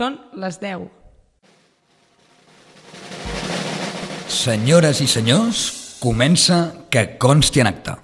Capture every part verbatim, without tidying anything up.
Són les deu. Senyores i senyors, comença Que consti en acta.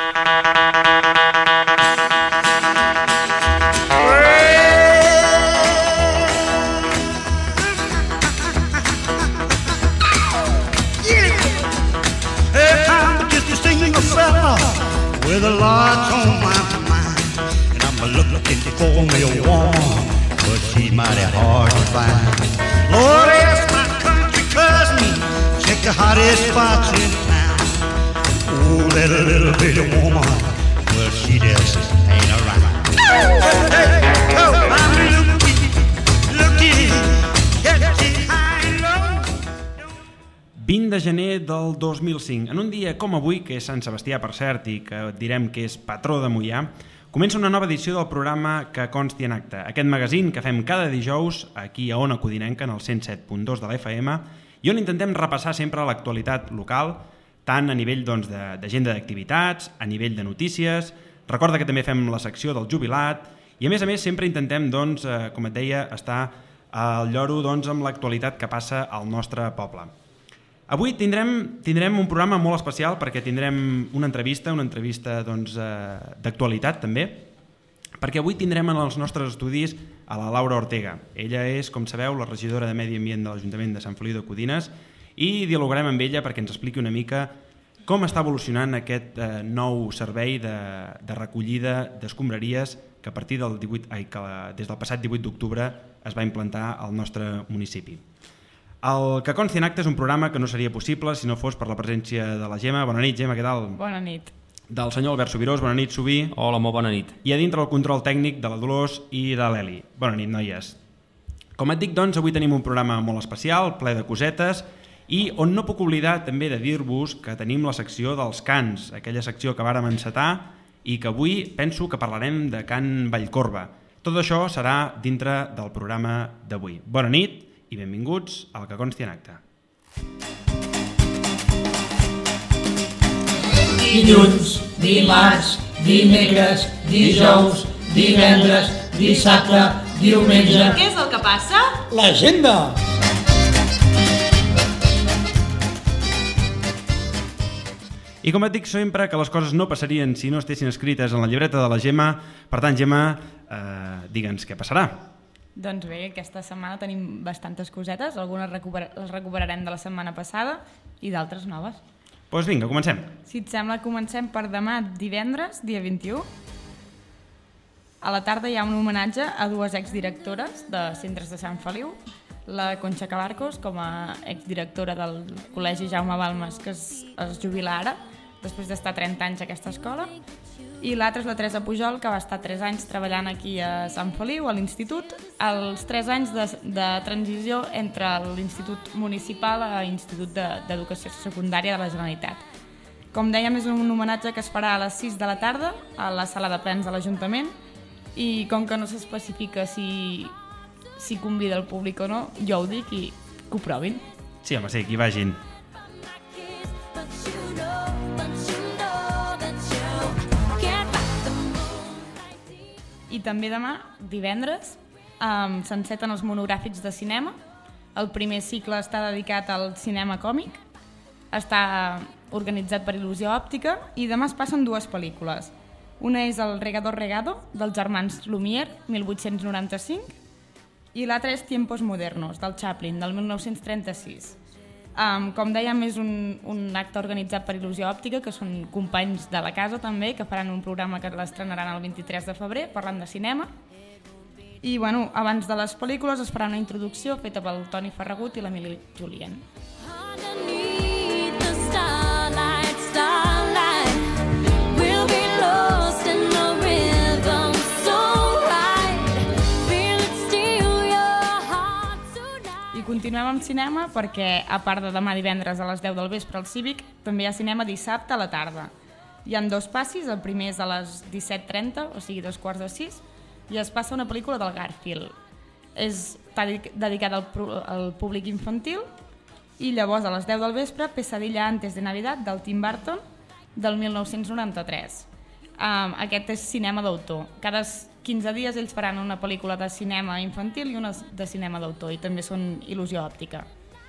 With a lot on my mind, and I'm looking for me a woman, but she's mighty hard to find. Lord, ask my country cousin, check the hottest spots in town. Oh, that little bitty woman, well, she just ain't around. Hey, hey, oh, I'm looking, looking, catching high and low. vint de gener del dos mil cinc, en un dia com avui, que és Sant Sebastià, per cert, i que direm que és patró de Moià, comença una nova edició del programa Que consti en acta, aquest magazín que fem cada dijous aquí a Ona Codinenca, en el cent set punt dos de l'F M, i on intentem repassar sempre l'actualitat local, tant a nivell doncs, d'agenda d'activitats, a nivell de notícies. Recorda que també fem la secció del jubilat, i a més a més sempre intentem, doncs, eh, com et deia, estar al lloro doncs, amb l'actualitat que passa al nostre poble. Avui tindrem, tindrem un programa molt especial perquè tindrem una entrevista, una entrevista doncs, eh, d'actualitat també, perquè avui tindrem en els nostres estudis a la Laura Ortega. Ella és, com sabeu, la regidora de Medi Ambient de l'Ajuntament de Sant Feliu de Codines i dialogarem amb ella perquè ens expliqui una mica com està evolucionant aquest eh, nou servei de, de recollida d'escombraries que a partir del divuit, ai, que des del passat divuit d'octubre es va implantar al nostre municipi. El Que consti en acta és un programa que no seria possible si no fos per la presència de la Gemma. Bona nit, Gemma, què tal? Bona nit. Del senyor Albert Subirós. Bona nit, Subí. Hola, molt bona nit. I a dintre el control tècnic de la Dolors i de l'Eli. Bona nit, noies. Com et dic, doncs, avui tenim un programa molt especial, ple de cosetes, i on no puc oblidar també de dir-vos que tenim la secció dels cants, aquella secció que vàrem encetar i que avui penso que parlarem de Can Vallcorba. Tot això serà dintre del programa d'avui. Bona nit i benvinguts al Que consti en acta. Dilluns, dimarts, dimecres, dijous, divendres, dissabte, diumenge... Què és el que passa? L'agenda! I com et dic sempre que les coses no passarien si no estessin escrites en la llibreta de la Gemma. Per tant, Gemma, eh, digue'ns què passarà. Doncs bé, aquesta setmana tenim bastantes cosetes, algunes recuper les recuperarem de la setmana passada i d'altres noves. Doncs pues vinga, comencem. Si et sembla, comencem per demà divendres, dia vint-i-u. A la tarda hi ha un homenatge a dues exdirectores de centres de Sant Feliu, la Conxa Cabarcos, com a exdirectora del Col·legi Jaume Balmes, que es, es jubila ara, després d'estar trenta anys a aquesta escola, i l'altra és la Teresa Pujol, que va estar tres anys treballant aquí a Sant Feliu, a l'institut, els tres anys de, de transició entre l'Institut Municipal a l'Institut d'Educació Secundària de la Generalitat. Com dèiem, és un homenatge que es farà a les sis de la tarda a la sala de plens de l'Ajuntament, i com que no s'especifica si, si convida el públic o no, jo ho dic i que ho provin. Sí, home, sí, que hi vagin. I també demà, divendres, um, s'enceten els monogràfics de cinema. El primer cicle està dedicat al cinema còmic, està organitzat per Il·lusió Òptica i demà es passen dues pel·lícules. Una és El Regador Regado, dels germans Lumière, mil vuit-cents noranta-cinc, i l'altra és Tiempos Modernos, del Chaplin, del mil nou-cents trenta-sis. Um, com dèiem, és un, un acte organitzat per Il·lusió Òptica, que són companys de la casa també, que faran un programa que l'estrenaran el vint-i-tres de febrer, parlant de cinema. I bueno, abans de les pel·lícules es farà una introducció feta pel Toni Ferragut i l'Emili Julien. Continuem amb cinema perquè, a part de demà divendres a les deu del vespre al Cívic, també hi ha cinema dissabte a la tarda. Hi ha dos passis, el primer és a les disset trenta, o sigui dos quarts de sis, i es passa una pel·lícula del Garfield. És dedicada al, al públic infantil i llavors a les deu del vespre Pesadilla antes de Navidad del Tim Burton del mil nou-cents noranta-tres. Um, aquest és cinema d'autor. Cada quinze dies ells faran una pel·lícula de cinema infantil i una de cinema d'autor, i també són il·lusió òptica.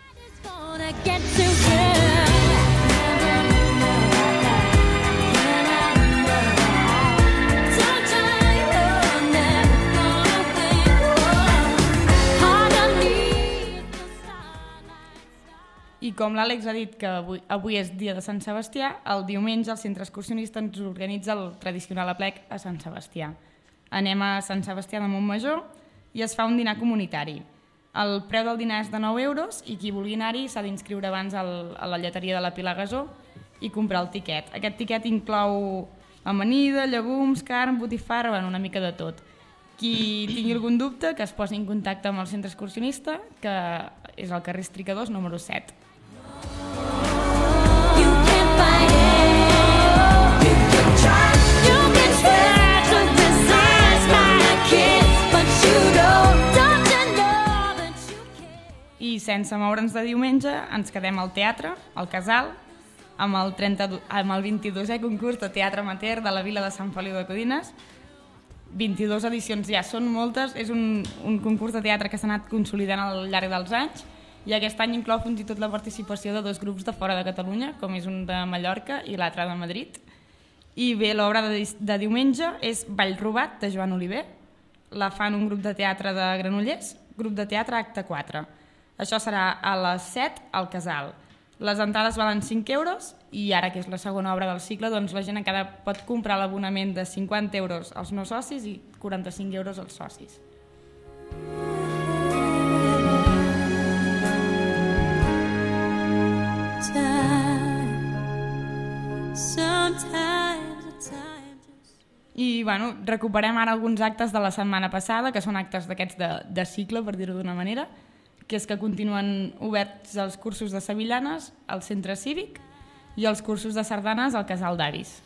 I com l'Àlex ha dit que avui, avui és dia de Sant Sebastià, el diumenge el centre excursionista ens organitza el tradicional aplec a Sant Sebastià. Anem a Sant Sebastià de Montmajor i es fa un dinar comunitari. El preu del dinar és de nou euros i qui vulgui anar-hi s'ha d'inscriure abans al, a la lleteria de la Pilar Gasó i comprar el tiquet. Aquest tiquet inclou amanida, llegums, carn, botifarra, bueno, una mica de tot. Qui tingui algun dubte, que es posi en contacte amb el centre excursionista, que és al carrer Estricadors, número set. I sense moure'ns de diumenge ens quedem al teatre, al Casal, amb el, trenta, amb el vint-i-dosè concurs de teatre amateur de la vila de Sant Feliu de Codines. vint-i-dues edicions ja són moltes, és un, un concurs de teatre que s'ha anat consolidant al llarg dels anys i aquest any inclou fins i tot la participació de dos grups de fora de Catalunya, com és un de Mallorca i l'altre de Madrid. I bé, l'obra de, de diumenge és Vallrobat, de Joan Oliver. La fan un grup de teatre de Granollers, grup de teatre acte quatre. Això serà a les set al Casal. Les entrades valen cinc euros i ara que és la segona obra del cicle, doncs la gent encara pot comprar l'abonament de cinquanta euros als no socis i quaranta-cinc euros als socis. I bueno, recuperem ara alguns actes de la setmana passada, que són actes d'aquests de, de cicle, per dir-ho d'una manera, que és que continuen oberts els cursos de sevillanes al centre cívic i els cursos de sardanes al casal d'avis.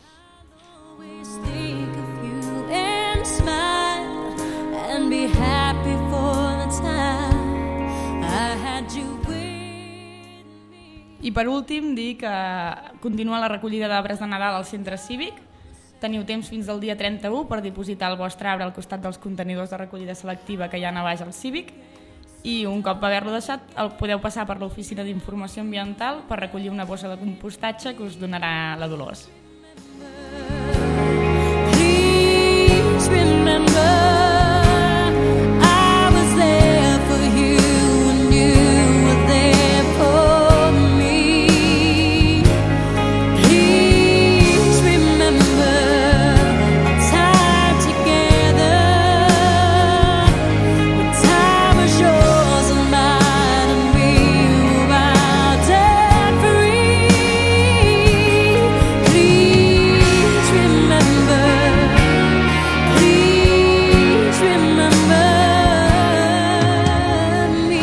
I per últim, dir que continua la recollida d'arbres de Nadal al centre cívic. Teniu temps fins al dia trenta-u per dipositar el vostre arbre al costat dels contenidors de recollida selectiva que hi ha a baix al cívic. I un cop haver-lo deixat, el podeu passar per l'Oficina d'Informació Ambiental per recollir una bossa de compostatge que us donarà la Dolors. Please remember I was there for you and you were there for me. Please remember time together when time was yours and mine and we were out dead free. Please remember, please remember me.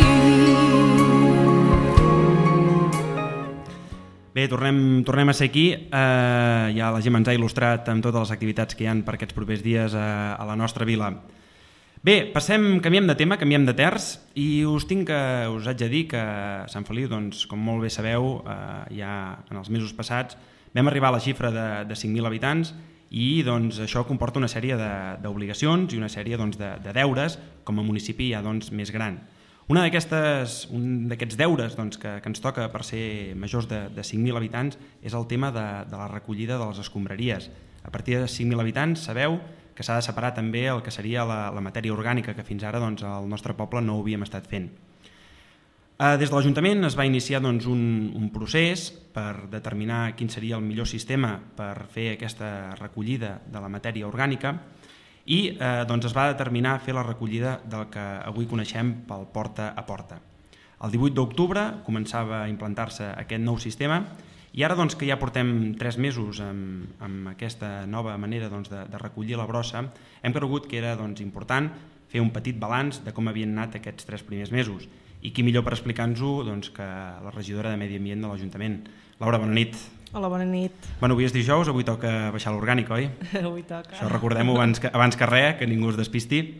Bé, tornem, tornem a ser aquí. Eh, ja la Gemma ens ha il·lustrat amb totes les activitats que hi ha per aquests propers dies a, a la nostra vila. Bé, passem, canviem de tema, canviem de terç i us tinc que, us haig de dir que a Sant Feliu, doncs, com molt bé sabeu, eh, ja en els mesos passats vam arribar a la xifra de, de cinc mil habitants i doncs, això comporta una sèrie d'obligacions i una sèrie doncs, de, de deures com a municipi ja doncs, més gran. Una d'aquestes, un d'aquests deures doncs, que, que ens toca per ser majors de, de cinc mil habitants és el tema de, de la recollida de les escombraries. A partir de cinc mil habitants sabeu que s'ha de separar també el que seria la, la matèria orgànica que fins ara doncs, al nostre poble no ho havíem estat fent. Eh, des de l'Ajuntament es va iniciar doncs, un, un procés per determinar quin seria el millor sistema per fer aquesta recollida de la matèria orgànica i eh, doncs es va determinar fer la recollida del que avui coneixem pel porta a porta. El divuit d'octubre començava a implantar-se aquest nou sistema i ara doncs, que ja portem tres mesos amb, amb aquesta nova manera doncs, de, de recollir la brossa, hem cregut que era doncs, important fer un petit balanç de com havien anat aquests tres primers mesos. I qui millor per explicar-nos-ho doncs, que la regidora de Medi Ambient de l'Ajuntament. Laura, bona nit. Hola, bona nit. Bueno, avui és dijous, avui toca baixar l'orgànic, oi? Avui toca. Això recordem-ho abans, que, abans que res, que ningú es despisti.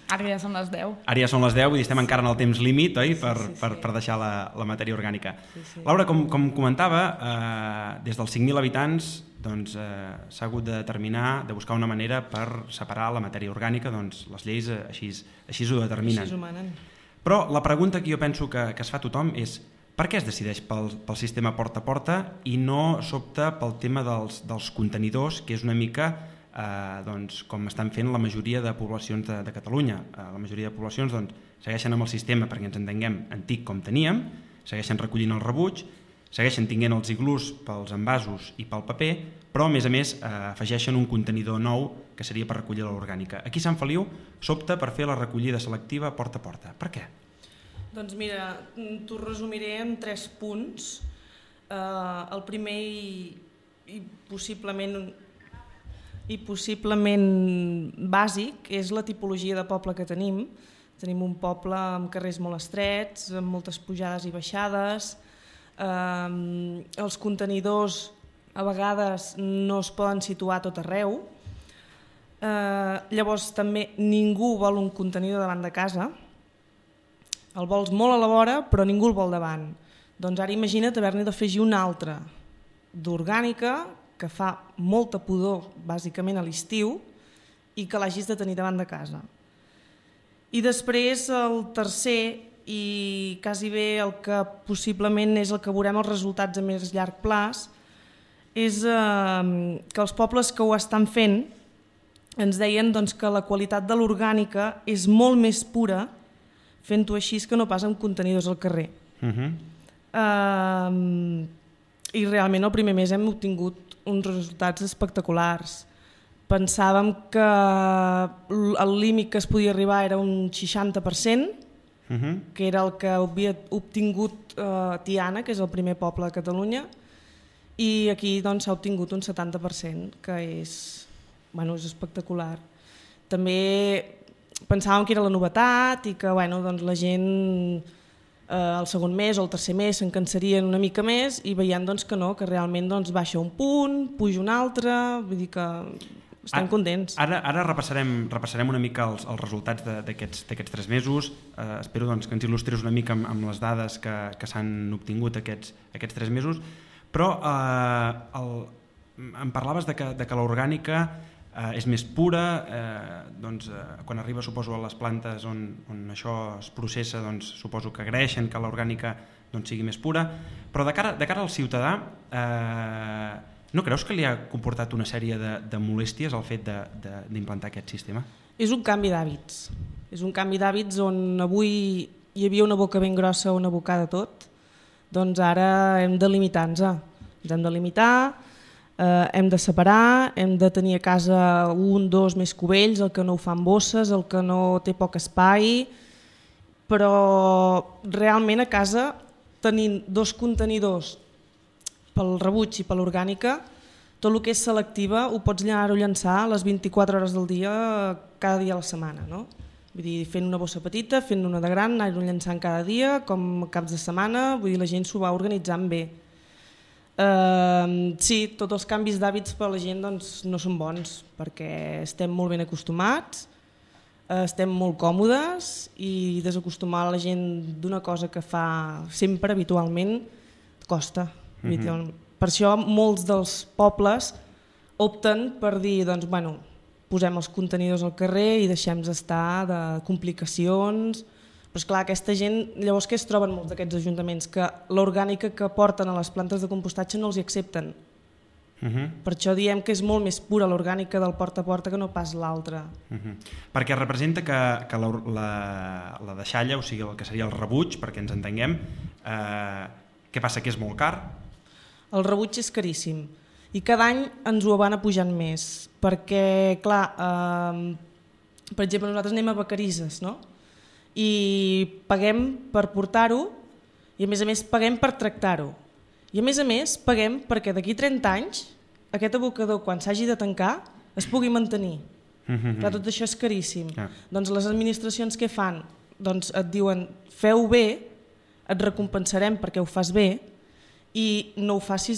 Ara ja són les deu. Ara ja són les deu, vull dir, estem encara en el temps límit, oi? Per, sí, sí, sí. per, per deixar la, la matèria orgànica. Sí, sí. Laura, com, com comentava, eh, des dels cinc mil habitants doncs, eh, s'ha hagut de determinar, de buscar una manera per separar la matèria orgànica, doncs les lleis eh, així, així ho determinen. Així ho manen. Però la pregunta que jo penso que, que es fa a tothom és per què es decideix pel, pel sistema porta a porta i no s'opta pel tema dels, dels contenidors, que és una mica eh, doncs, com estan fent la majoria de poblacions de, de Catalunya. Eh, la majoria de poblacions doncs, segueixen amb el sistema, perquè ens entenguem, antic com teníem, segueixen recollint el rebuig, segueixen tinguent els iglús pels envasos i pel paper, però a més a més eh, afegeixen un contenidor nou que seria per recollir l'orgànica. Aquí a Sant Feliu s'opta per fer la recollida selectiva porta a porta. Per què? Doncs mira, t'ho resumiré en tres punts. Uh, el primer i, i possiblement i possiblement bàsic és la tipologia de poble que tenim. Tenim un poble amb carrers molt estrets, amb moltes pujades i baixades. Uh, els contenidors a vegades no es poden situar a tot arreu. Uh, llavors també ningú vol un contenidor davant de casa. El vols molt a la vora, però ningú el vol davant. Doncs ara imagina't haver-ne d'afegir un altre d'orgànica que fa molta pudor, bàsicament a l'estiu, i que l'hagis de tenir davant de casa. I després el tercer, i quasi bé el que possiblement és el que veurem els resultats a més llarg plaç, és eh, que els pobles que ho estan fent ens deien doncs, que la qualitat de l'orgànica és molt més pura fent-ho així que no pas amb contenidors al carrer. Uh-huh. Uh, I realment el primer mes hem obtingut uns resultats espectaculars. Pensàvem que el límit que es podia arribar era un seixanta per cent, uh-huh. que era el que havia obtingut uh, Tiana, que és el primer poble de Catalunya, i aquí doncs, s'ha obtingut un setanta per cent, que és, bueno, és espectacular. També pensàvem que era la novetat i que bueno, doncs, la gent eh, el segon mes o el tercer mes se'n cansarien una mica més i veiem doncs, que no, que realment doncs, baixa un punt, puja un altre, vull dir que estem ara, contents. Ara, ara repassarem, repassarem una mica els, els resultats d'aquests tres mesos. Eh, espero doncs, que ens il·lustris una mica amb, amb les dades que, que s'han obtingut aquests, aquests tres mesos, però eh, el, em parlaves de que, de que l'orgànica eh, és més pura, eh, doncs, eh, quan arriba suposo a les plantes on, on això es processa, doncs, suposo que agraeixen que l'orgànica doncs, sigui més pura, però de cara, de cara al ciutadà, eh, no creus que li ha comportat una sèrie de, de molèsties el fet d'implantar aquest sistema? És un canvi d'hàbits. És un canvi d'hàbits on avui hi havia una boca ben grossa on abocar de tot, doncs ara hem de limitar-nos. Ens hem de limitar, eh, hem de separar, hem de tenir a casa un, dos més cubells, el que no ho fa en bosses, el que no té poc espai, però realment a casa tenint dos contenidors pel rebuig i per l'orgànica, tot el que és selectiva ho pots anar-ho llançar a les vint-i-quatre hores del dia, cada dia a la setmana, no? Vull dir, fent una bossa petita, fent una de gran, anar-ho llançant cada dia, com caps de setmana, vull dir, la gent s'ho va organitzant bé. Uh, sí, tots els canvis d'hàbits per a la gent doncs, no són bons, perquè estem molt ben acostumats, uh, estem molt còmodes i desacostumar la gent d'una cosa que fa sempre, habitualment, costa. Mm-hmm. Per això molts dels pobles opten per dir, doncs, bueno, posem els contenidors al carrer i deixem estar de complicacions. Però esclar, aquesta gent, llavors què es troben molts d'aquests ajuntaments? Que l'orgànica que porten a les plantes de compostatge no els hi accepten. Uh-huh. Per això diem que és molt més pura l'orgànica del porta a porta que no pas l'altra. Uh-huh. Perquè representa que, que la, la, la deixalla, o sigui el que seria el rebuig, perquè ens entenguem, eh, què passa? Que és molt car? El rebuig és caríssim i cada any ens ho van apujant més perquè, clar, eh, per exemple, nosaltres anem a Vacarisses, no? I paguem per portar-ho i a més a més paguem per tractar-ho i a més a més paguem perquè d'aquí trenta anys aquest abocador quan s'hagi de tancar es pugui mantenir. Mm-hmm. Clar, tot això és caríssim. Yeah. Doncs les administracions què fan? Doncs et diuen feu bé, et recompensarem perquè ho fas bé i no ho facis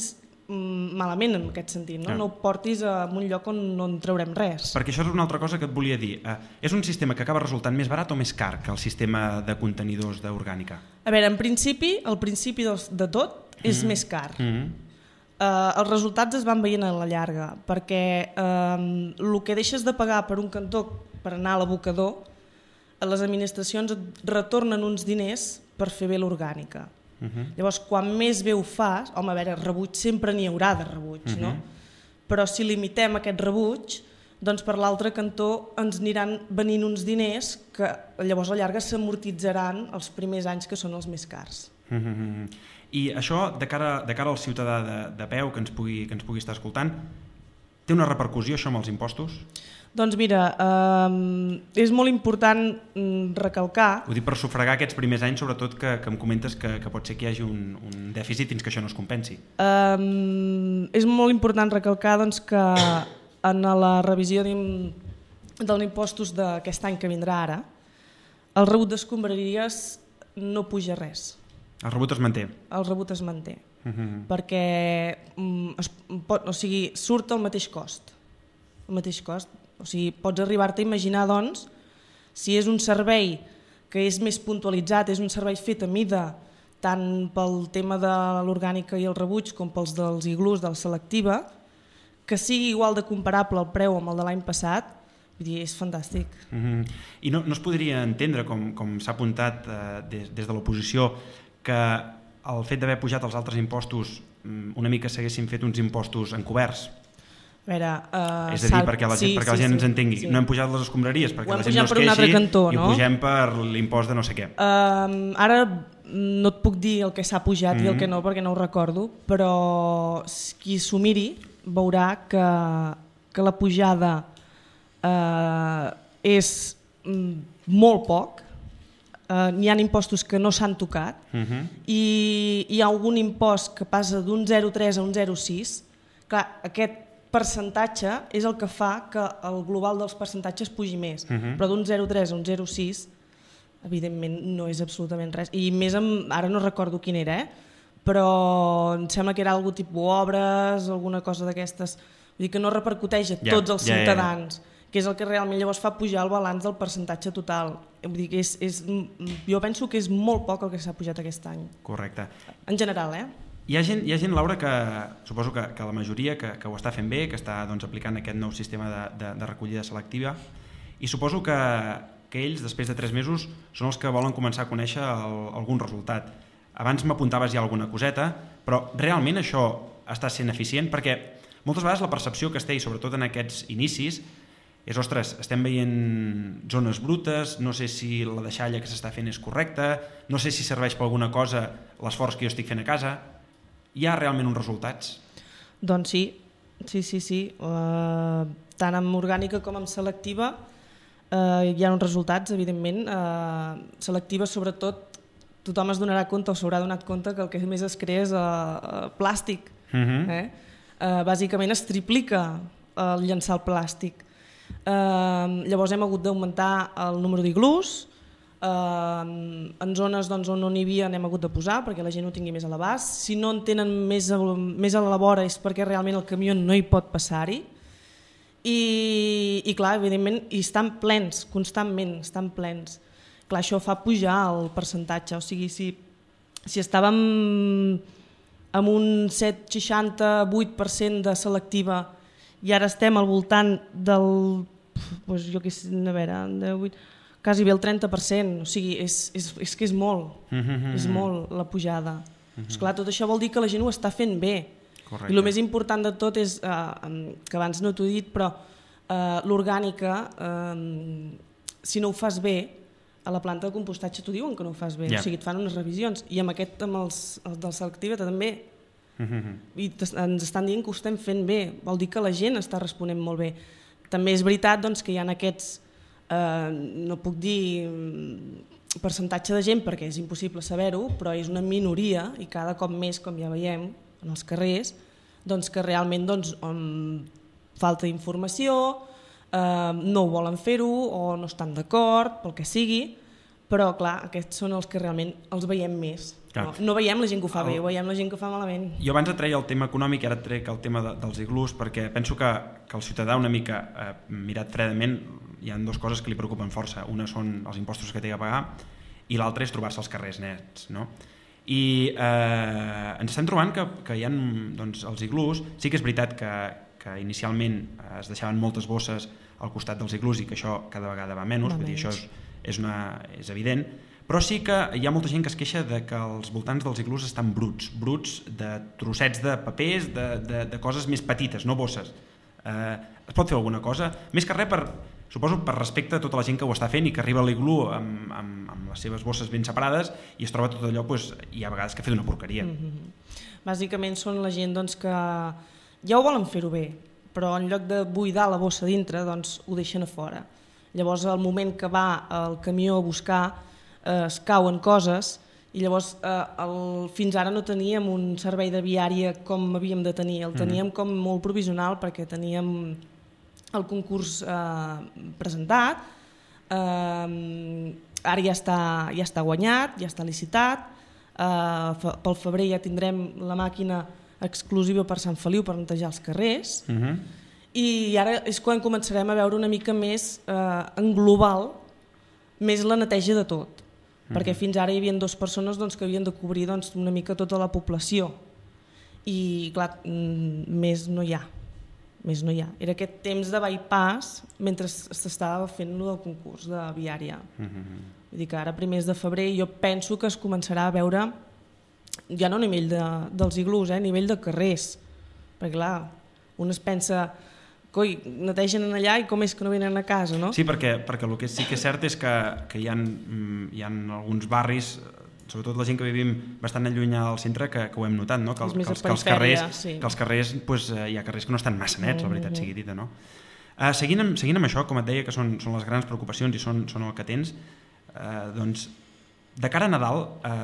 malament en aquest sentit, no? Ja. No ho portis a un lloc on no en traurem res. Perquè això és una altra cosa que et volia dir. Eh, és un sistema que acaba resultant més barat o més car que el sistema de contenidors d'orgànica? A veure, en principi, el principi dels, de tot és Mm. més car. Mm. Uh, els resultats es van veient a la llarga, perquè uh, el que deixes de pagar per un cantó per anar a l'abocador, les administracions et retornen uns diners per fer bé l'orgànica. Uh-huh. Llavors, quan més bé ho fas, home, a veure, rebuig sempre n'hi haurà de rebuig, Uh-huh. no? Però si limitem aquest rebuig, doncs per l'altre cantó ens aniran venint uns diners que llavors a la llarga s'amortitzaran els primers anys que són els més cars. Uh-huh. I això, de cara, de cara al ciutadà de, de peu que ens, pugui, que ens pugui estar escoltant, té una repercussió això amb els impostos? Doncs mira, eh, és molt important recalcar... Ho dic per sufragar aquests primers anys, sobretot que, que em comentes que, que pot ser que hi hagi un, un dèficit fins que això no es compensi. Eh, és molt important recalcar doncs, que en la revisió dels impostos d'aquest any que vindrà ara, el rebut d'escombraries no puja res. El rebut es manté. El rebut es manté, Uh-huh. perquè es pot, o sigui, surt el mateix cost. El mateix cost. O sigui, pots arribar-te a imaginar, doncs, si és un servei que és més puntualitzat, és un servei fet a mida, tant pel tema de l'orgànica i el rebuig com pels dels iglús de la selectiva, que sigui igual de comparable el preu amb el de l'any passat, vull dir, és fantàstic. Uh-huh. I no, no es podria entendre, com, com s'ha apuntat eh, des, des de l'oposició, que el fet d'haver pujat els altres impostos una mica s'haguessin fet uns impostos encoberts? A veure, uh, és a dir, perquè la gent, sí, perquè la sí, gent sí, ens entengui. Sí. No hem pujat les escombraries perquè Ho la hem gent no es pujat per un altre queixi cantó, i no? ho pugem per l'impost de no sé què. Uh, ara no et puc dir el que s'ha pujat mm-hmm. i el que no, perquè no ho recordo, però qui s'ho miri veurà que, que la pujada uh, és mm, molt poc. Uh, n'hi ha impostos que no s'han tocat Uh-huh. i hi ha algun impost que passa d'un zero coma tres a un zero coma sis. Clar, aquest percentatge és el que fa que el global dels percentatges pugi més, Uh-huh. però d'un zero coma tres a un zero coma sis evidentment no és absolutament res, i més amb, ara no recordo quin era, eh? Però em sembla que era algo tipus obres, alguna cosa d'aquestes, vull dir que no repercuteix a Ja, tots els ja, ja, ja. ciutadans, que és el que realment llavors fa pujar el balanç del percentatge total. Vull dir que és, és, jo penso que és molt poc el que s'ha pujat aquest any. Correcte. En general, eh? Hi ha gent, hi ha gent Laura, que suposo que, que la majoria que, que ho està fent bé, que està doncs, aplicant aquest nou sistema de, de, de recollida selectiva, i suposo que, que ells, després de tres mesos, són els que volen començar a conèixer el, algun resultat. Abans m'apuntaves ja alguna coseta, però realment això està sent eficient? Perquè moltes vegades la percepció que es té, i sobretot en aquests inicis, és, ostres, estem veient zones brutes, no sé si la deixalla que s'està fent és correcta, no sé si serveix per alguna cosa l'esforç que jo estic fent a casa. Hi ha realment uns resultats? Doncs sí, sí, sí, sí. Uh, tant amb orgànica com amb selectiva uh, hi ha uns resultats, evidentment. Uh, selectiva, sobretot, tothom es donarà compte o s'haurà donat compte que el que més es crea és uh, uh, plàstic. Uh-huh. eh? uh, bàsicament es triplica el llançar el plàstic. Uh, llavors hem hagut d'augmentar el número d'iglús, uh, en zones doncs, on no n'hi havia n'hem hagut de posar perquè la gent ho tingui més a l'abast. Si no en tenen més a, més a la vora és perquè realment el camió no hi pot passar-hi. I, i clar, evidentment, i estan plens, constantment estan plens. Clar, això fa pujar el percentatge, o sigui, si, si estàvem amb un set coma seixanta-vuit per cent de selectiva i ara estem al voltant del, doncs jo què sé, a veure, de vuit, quasi bé el trenta per cent, o sigui, és, és, és que és molt, Uh-huh. és molt la pujada. Uh-huh. Esclar, tot això vol dir que la gent ho està fent bé. Correcte. I el més important de tot és, eh, que abans no t'ho he dit, però eh, l'orgànica, eh, si no ho fas bé, a la planta de compostatge t'ho diuen que no ho fas bé, Yeah. o sigui, et fan unes revisions, i amb aquest, amb els, els del selectiva també, Uh-huh. i ens estan dient que ho estem fent bé, vol dir que la gent està responent molt bé. També és veritat doncs, que hi ha aquests, eh, no puc dir percentatge de gent perquè és impossible saber-ho, però és una minoria i cada cop més, com ja veiem en els carrers, doncs que realment doncs, um, falta informació, eh, no ho volen fer-ho o no estan d'acord, pel que sigui, però clar, aquests són els que realment els veiem més. No, no veiem la gent que ho fa bé, ho veiem la gent que ho fa malament. Jo abans et treia el tema econòmic i ara et trec el tema de, dels iglús, perquè penso que, que el ciutadà una mica eh, mirat fredament hi ha dues coses que li preocupen força. Una són els impostos que té que pagar i l'altra és trobar-se als carrers nets, no? I eh, ens estem trobant que, que hi ha doncs, els iglús. Sí que és veritat que, que inicialment es deixaven moltes bosses al costat dels iglús i que això cada vegada va menys, va vull dir, això és, és, una, és evident, però sí que hi ha molta gent que es queixa de que els voltants dels iglús estan bruts, bruts de trossets de papers, de, de, de coses més petites, no bosses. Eh, es pot fer alguna cosa? Més que res per... Suposo per respecte a tota la gent que ho està fent i que arriba a l'iglú amb, amb, amb les seves bosses ben separades i es troba tot allò, doncs, hi ha vegades que ha fet una porqueria. Mm-hmm. Bàsicament són la gent doncs, que ja ho volen fer-ho bé, però en lloc de buidar la bossa dintre, doncs, ho deixen a fora. Llavors, al moment que va el camió a buscar, eh, es cauen coses i llavors eh, el, fins ara no teníem un servei de viària com havíem de tenir, el teníem mm-hmm. com molt provisional perquè teníem el concurs eh, presentat, eh, ara ja està, ja està guanyat, ja està licitat, eh, pel febrer ja tindrem la màquina exclusiva per Sant Feliu per netejar els carrers, uh-huh. i ara és quan començarem a veure una mica més eh, en global, més la neteja de tot, uh-huh. perquè fins ara hi havia dues persones doncs, que havien de cobrir doncs, una mica tota la població, i clar, més no hi ha. més no hi ha. Era aquest temps de bypass mentre s'estava fent el del concurs de viària. Mm-hmm. Vull dir que ara, primers de febrer, jo penso que es començarà a veure, ja no a nivell de, dels iglús, eh, a nivell de carrers. Perquè clar, un es pensa, coi, netegen allà i com és que no venen a casa, no? Sí, perquè, perquè el que sí que és cert és que, que hi ha, hi ha alguns barris, sobretot la gent que vivim bastant allunyada del centre, que, que ho hem notat, no? que, el, que, els, que els carrers, sí. que els carrers pues, hi ha carrers que no estan massa nets, la veritat sigui dita. No? Uh, seguint, amb, seguint amb això, com et deia, que són, són les grans preocupacions i són, són el que tens, uh, doncs, de cara a Nadal,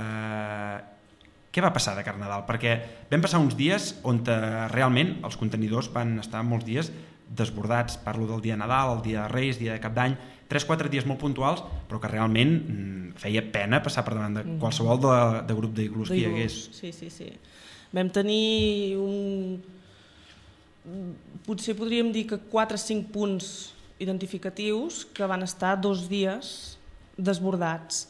uh, què va passar de cara a Nadal? Perquè vam passar uns dies on uh, realment els contenidors van estar molts dies desbordats, parlo del dia de Nadal, el dia de Reis, dia de Cap d'Any, tres o quatre dies molt puntuals, però que realment mm, feia pena passar per davant de qualsevol de, de grup d'iglús que hi hagués. Sí, sí, sí. Vam tenir un... potser podríem dir que quatre o cinc punts identificatius que van estar dos dies desbordats.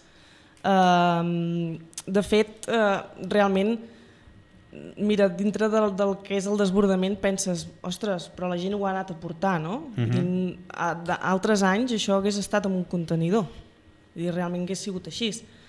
Uh, de fet, uh, realment, mira, dintre del, del que és el desbordament penses, ostres, però la gent ho ha anat a portar, no? Uh-huh. Altres anys això hagués estat en un contenidor i realment hagués sigut així.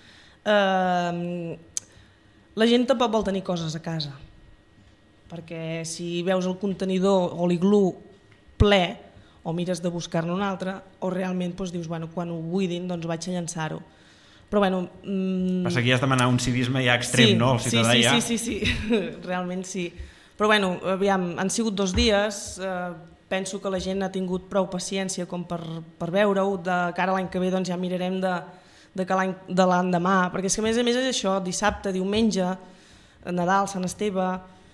Uh, la gent tampoc vol tenir coses a casa, perquè si veus el contenidor o l'iglú ple o mires de buscar-ne un altre o realment doncs, dius, bueno, quan ho buidin doncs vaig a llançar-ho. Però bueno... Mm... Passa que ja has demanat un civisme ja extrem, sí, no? El ciutadà sí, sí, ja... sí, sí, sí, realment sí. Però bueno, aviam, han sigut dos dies, eh, penso que la gent ha tingut prou paciència com per, per veure-ho, de cara a l'any que ve doncs ja mirarem de, de, de l'endemà, perquè és que a més a més és això, dissabte, diumenge, Nadal, Sant Esteve,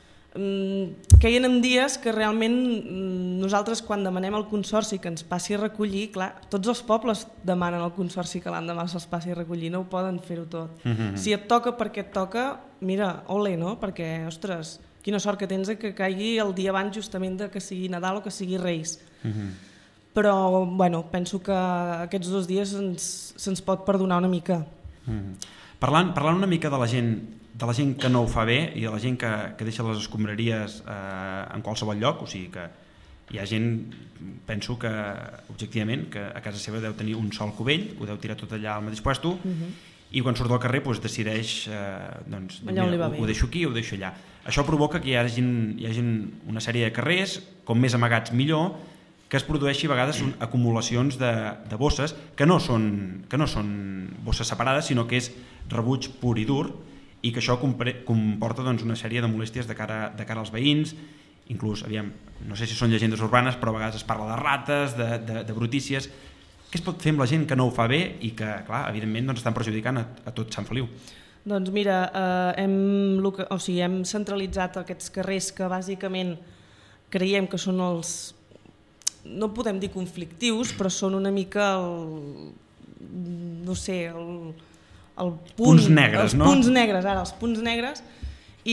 mm, queien en dies que realment mm, nosaltres quan demanem al Consorci que ens passi a recollir, clar, tots els pobles demanen al Consorci que l'endemà se'ls passi a recollir, no ho poden fer-ho tot. Mm-hmm. Si et toca perquè et toca, mira, ole, no? Perquè, ostres, quina sort que tens que caigui el dia abans justament de que sigui Nadal o que sigui Reis. Mm-hmm. Però, bueno, penso que aquests dos dies ens, se'ns pot perdonar una mica. Mm-hmm. Parlant, parlant una mica de la gent de la gent que no ho fa bé i de la gent que, que deixa les escombraries eh, en qualsevol lloc, o sigui que hi ha gent, penso que objectivament, que a casa seva deu tenir un sol cubell, ho deu tirar tot allà al mateix puesto, uh-huh. i quan surt al carrer doncs, decideix eh, doncs, mira, ho, ho deixo aquí, ho deixo allà. Això provoca que hi hagi, hi hagi una sèrie de carrers, com més amagats millor, que es produeixi a vegades acumulacions de, de bosses que no, són, que no són bosses separades, sinó que és rebuig pur i dur, i que això comporta doncs, una sèrie de molèsties de cara, de cara als veïns, inclús, aviam, no sé si són llegendes urbanes, però a vegades es parla de rates, de, de, de brutícies. Què es pot fer amb la gent que no ho fa bé i que, clar, evidentment doncs, estan perjudicant a, a tot Sant Feliu? Doncs mira, eh, hem, o sigui, hem centralitzat aquests carrers que bàsicament creiem que són els, no podem dir conflictius, però són una mica el, no sé, el, el punt, punts negres, els no? punts negres, ara, els punts negres, i,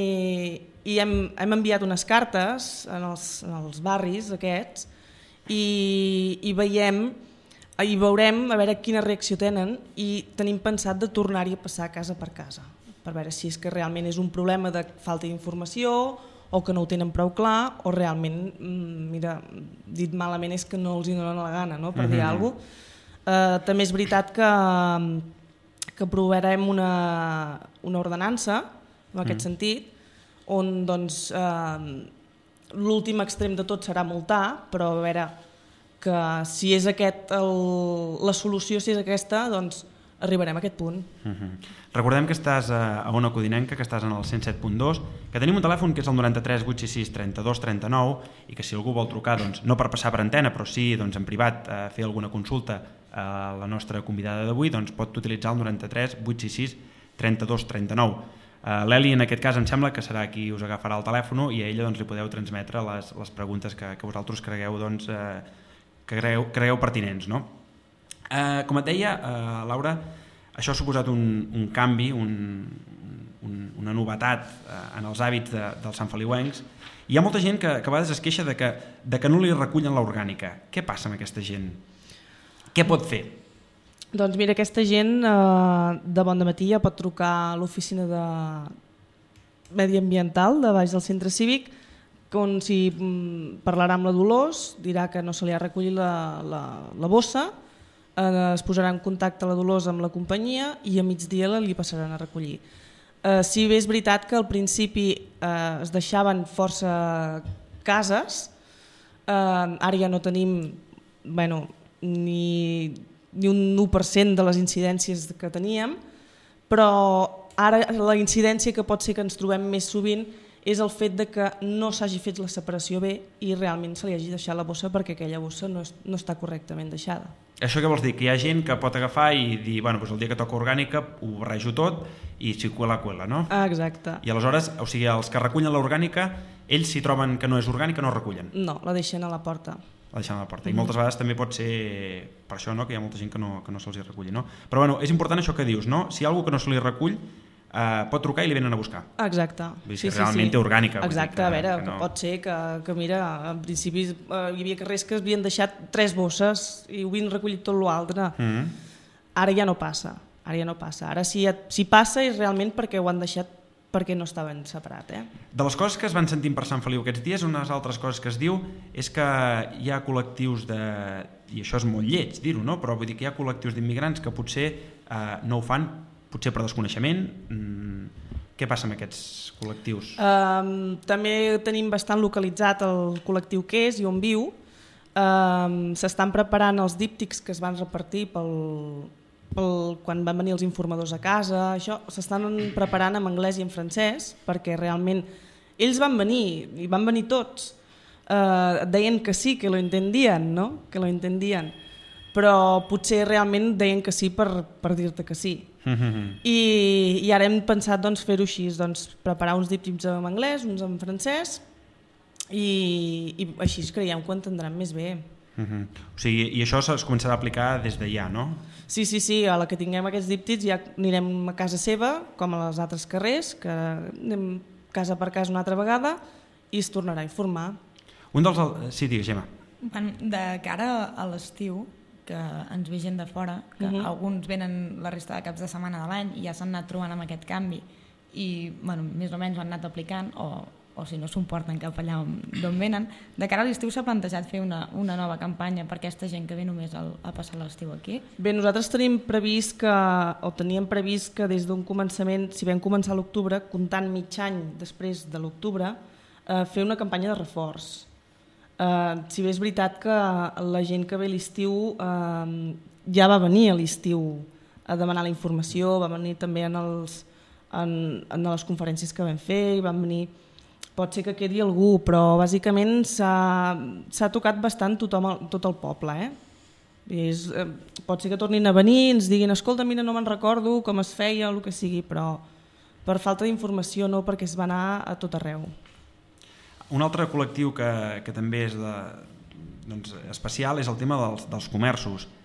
i hem, hem enviat unes cartes en els, en els barris aquests i, i veiem i veurem a veure quina reacció tenen i tenim pensat de tornar-hi a passar casa per casa per veure si és que realment és un problema de falta d'informació o que no ho tenen prou clar o realment, mira, dit malament és que no els hi donen la gana, no?, per dir uh-huh. alguna cosa. Uh, també és veritat que, que aprovarem una, una ordenança en aquest uh-huh. sentit, on doncs, uh, l'últim extrem de tot serà multar, però a veure que si és aquest el, la solució, si és aquesta, doncs arribarem a aquest punt. Uh-huh. Recordem que estàs a, a Ona Codinenca, que estàs en el cent set punt dos, que tenim un telèfon que és el noranta-tres vuit sis sis trenta-dos trenta-nou i que si algú vol trucar, doncs, no per passar per antena, però sí doncs, en privat a fer alguna consulta a la nostra convidada d'avui, doncs pot utilitzar el noranta-tres vuit sis sis trenta-dos trenta-nou. Uh, L'Eli en aquest cas em sembla que serà qui us agafarà el telèfon i a ella doncs, li podeu transmetre les, les preguntes que, que vosaltres cregueu, doncs, uh, que cregueu, cregueu pertinents, no? Uh, com et deia, uh, Laura, això ha suposat un, un canvi, un, un, una novetat uh, en els hàbits de, dels santfeliuencs. Hi ha molta gent que, que a vegades es queixa de que, de que no li recullen l'orgànica. Què passa amb aquesta gent? Què pot fer? Doncs mira, aquesta gent eh, de bon dematí ja pot trucar a l'oficina de mediambiental de baix del centre cívic, on si parlarà amb la Dolors, dirà que no se li ha recollit la, la, la bossa, eh, es posarà en contacte la Dolors amb la companyia i a migdia la li passaran a recollir. Eh, si bé és veritat que al principi eh, es deixaven força cases, eh, ara ja no tenim bueno, ni, ni un u per cent de les incidències que teníem, però ara la incidència que pot ser que ens trobem més sovint és el fet de que no s'hagi fet la separació bé i realment se li hagi deixat la bossa perquè aquella bossa no, és, no està correctament deixada. Això què vols dir? Que hi ha gent que pot agafar i dir, bueno, doncs el dia que toca orgànica ho barrejo tot i si cuela, cuela, no? Ah, exacte. I aleshores, o sigui, els que recullen l'orgànica, ells si troben que no és orgànica no recullen? No, la deixen a la porta. La deixen a la porta. I moltes vegades també pot ser per això, no?, que hi ha molta gent que no, que no se'ls reculli, no? Però bueno, és important això que dius, no? Si hi ha algú que no se li recull, Uh, pot trucar i li venen a buscar. Exacte. Vull dir sí, que realment sí, sí. té orgànica. Exacte, que, a veure, que no... que pot ser que, que mira, en principi uh, hi havia carrers que havien deixat tres bosses i ho havien recollit tot l'altre. Mm-hmm. Ara ja no passa, ara ja no passa. Ara si, si passa és realment perquè ho han deixat perquè no estaven separat. Eh? De les coses que es van sentint per Sant Feliu aquests dies, unes altres coses que es diu és que hi ha col·lectius de... i això és molt lleig dir-ho, no? Però vull dir que hi ha col·lectius d'immigrants que potser uh, no ho fan potser per desconeixement. Mm, què passa amb aquests col·lectius? Um, també tenim bastant localitzat el col·lectiu que és i on viu. Um, s'estan preparant els díptics que es van repartir pel, pel, quan van venir els informadors a casa. Això s'estan preparant en anglès i en francès perquè realment ells van venir i van venir tots. Uh, deien que sí, que lo entendien, no? Que lo entendien. Però potser realment deien que sí per, per dir-te que sí. Mm-hmm. I, i ara hem pensat doncs, fer-ho així, doncs, preparar uns díptics en anglès, uns en francès i, i així creiem que ho entendran més bé. Mm-hmm. O sigui, i això es començarà a aplicar des de ja, no? Sí, sí, sí, a la que tinguem aquests díptics ja anirem a casa seva, com a les altres carrers, que anem casa per casa una altra vegada i es tornarà a informar. Un dels... Sí, digues, Gemma. De cara a l'estiu, que ens ve gent de fora, que uh-huh. alguns venen la resta de caps de setmana de l'any i ja s'han anat trobant amb aquest canvi i bueno, més o menys ho han anat aplicant o, o si no s'ho porten cap allà d'on venen. De cara a l'estiu s'ha plantejat fer una, una nova campanya per aquesta gent que ve només a, a passar l'estiu aquí? Bé, nosaltres tenim previst que, o teníem previst que des d'un començament, si vam començar a l'octubre, comptant mig any després de l'octubre, eh, fer una campanya de reforç. Uh, si bé és veritat que la gent que ve a l'estiu uh, ja va venir a l'estiu a demanar la informació, va venir també en, els, en, en les conferències que vam fer, i van venir, pot ser que quedi algú, però bàsicament s'ha tocat bastant tothom, tot el poble. Eh? És, uh, pot ser que tornin a venir, ens diguin, escolta, mira, no me'n recordo com es feia, el que sigui, però per falta d'informació no, perquè es va anar a tot arreu. Un altre col·lectiu que, que també és de, doncs, especial és el tema dels, dels comerços.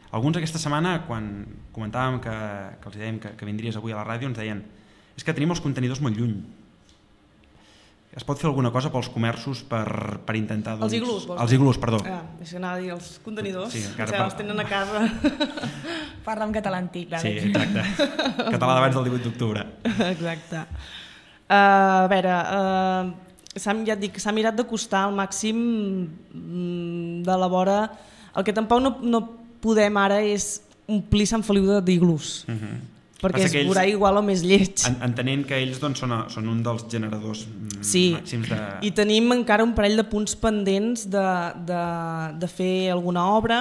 Alguns aquesta setmana, quan comentàvem que, que els dèiem que, que vindries avui a la ràdio, ens deien és que tenim els contenidors molt lluny. Es pot fer alguna cosa pels comerços per, per intentar... Doncs... Els iglús, vols? Els iglús, perdó. Ah, és que anava a dir els contenidors, sí, que per... els tenen a casa. Parla en català antic. Sí, exacte. Català d'abans del divuit d'octubre. Exacte. Uh, a veure, uh, s'ha, ja et dic, s'ha mirat d'acostar al màxim de la vora. El que tampoc no, no podem ara és omplir Sant Feliu d'iglús. Uh -huh. Perquè es veurà igual o més lleig. En, entenent que ells doncs, són, són un dels generadors sí. màxims de... I tenim encara un parell de punts pendents de, de, de fer alguna obra.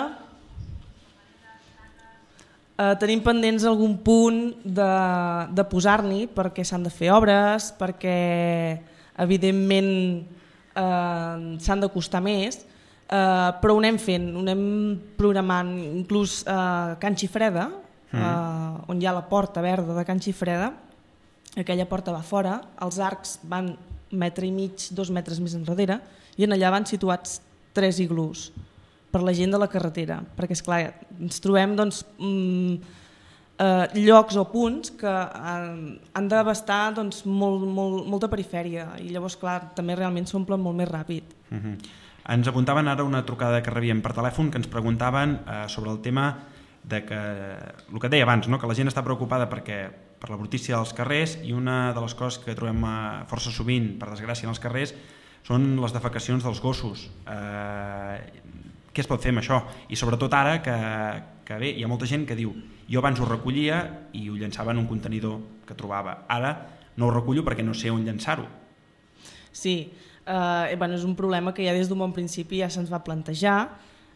Uh, tenim pendents algun punt de, de posar-n'hi perquè s'han de fer obres, perquè evidentment uh, s'han de costar més, uh, però ho anem fent, ho anem programant, inclús uh, Can Xifreda, Uh, on hi ha la porta verda de Can Xifreda, aquella porta va fora, els arcs van un metre i mig, dos metres més enrere, i en allà van situats tres iglús per la gent de la carretera, perquè esclar, ens trobem doncs, mm, uh, llocs o punts que uh, han d'abastar doncs, molt, molt, molta perifèria, i llavors clar, també realment s'omplen molt més ràpid. Uh -huh. Ens apuntaven ara una trucada que rebíem per telèfon que ens preguntaven uh, sobre el tema de que, el que et deia abans, no? Que la gent està preocupada perquè, per la brutícia dels carrers, i una de les coses que trobem força sovint, per desgràcia, en els carrers, són les defecacions dels gossos. Eh, què es pot fer amb això? I sobretot ara que, que bé, hi ha molta gent que diu jo abans ho recollia i ho llançava en un contenidor que trobava. Ara no ho recullo perquè no sé on llançar-ho. Sí, eh, bueno, és un problema que ja des d'un bon principi ja se'ns va plantejar.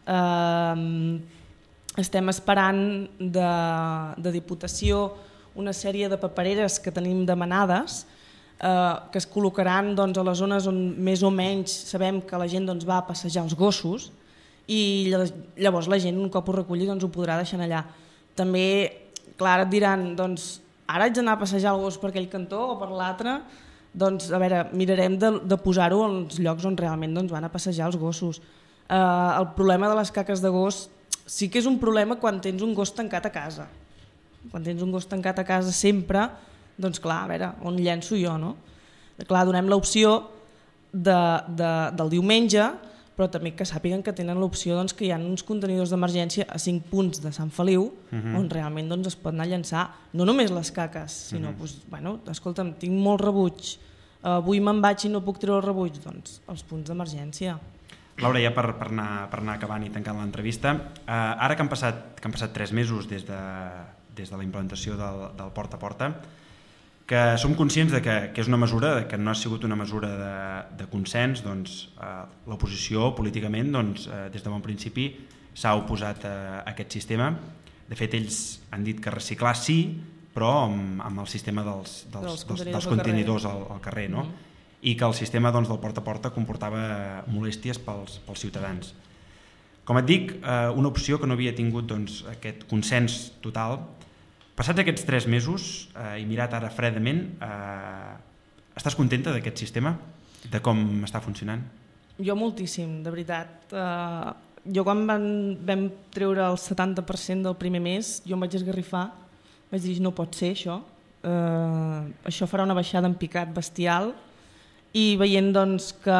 Eh, Estem esperant de, de Diputació una sèrie de papereres que tenim demanades eh, que es col·locaran doncs, a les zones on més o menys sabem que la gent doncs, va a passejar els gossos i llavors la gent un cop ho reculli doncs, ho podrà deixar allà. També, clar, et diran doncs, ara haig d'anar a passejar el gos per aquell cantó o per l'altre, doncs a veure, mirarem de, de posar-ho en els llocs on realment doncs, van a passejar els gossos. Eh, el problema de les caques de gos sí que és un problema quan tens un gos tancat a casa. Quan tens un gos tancat a casa sempre, doncs clar, a veure, on llenço jo, no? Clar, donem l'opció de, de, del diumenge, però també que sàpiguen que tenen l'opció doncs, que hi ha uns contenidors d'emergència a cinc punts de Sant Feliu, uh-huh. on realment doncs, es pot anar a llançar no només les caques, sinó, uh-huh. doncs, bueno, escolta'm, tinc molt rebuig, avui me'n vaig i no puc treure el rebuig, doncs els punts d'emergència. Laura, ja per, per, anar, per anar acabant i tancant l'entrevista, eh, ara que han, passat, que han passat tres mesos des de, des de la implantació del, del porta a porta, que som conscients de que, que és una mesura, que no ha sigut una mesura de, de consens, doncs, eh, l'oposició políticament doncs, eh, des de bon principi s'ha oposat a, a aquest sistema. De fet, ells han dit que reciclar sí, però amb, amb el sistema dels, dels, dels, dels, dels contenidors al, al carrer, no? Mm-hmm. I que el sistema doncs, del porta a porta comportava molèsties pels, pels ciutadans. Com et dic, eh, una opció que no havia tingut doncs, aquest consens total. Passats aquests tres mesos eh, i mirat ara fredament, eh, estàs contenta d'aquest sistema? De com està funcionant? Jo moltíssim, de veritat. Eh, jo quan van, vam treure el setanta per cent del primer mes, jo em vaig esgarrifar, vaig dir no pot ser això, eh, això farà una baixada en picat bestial, i veient doncs, que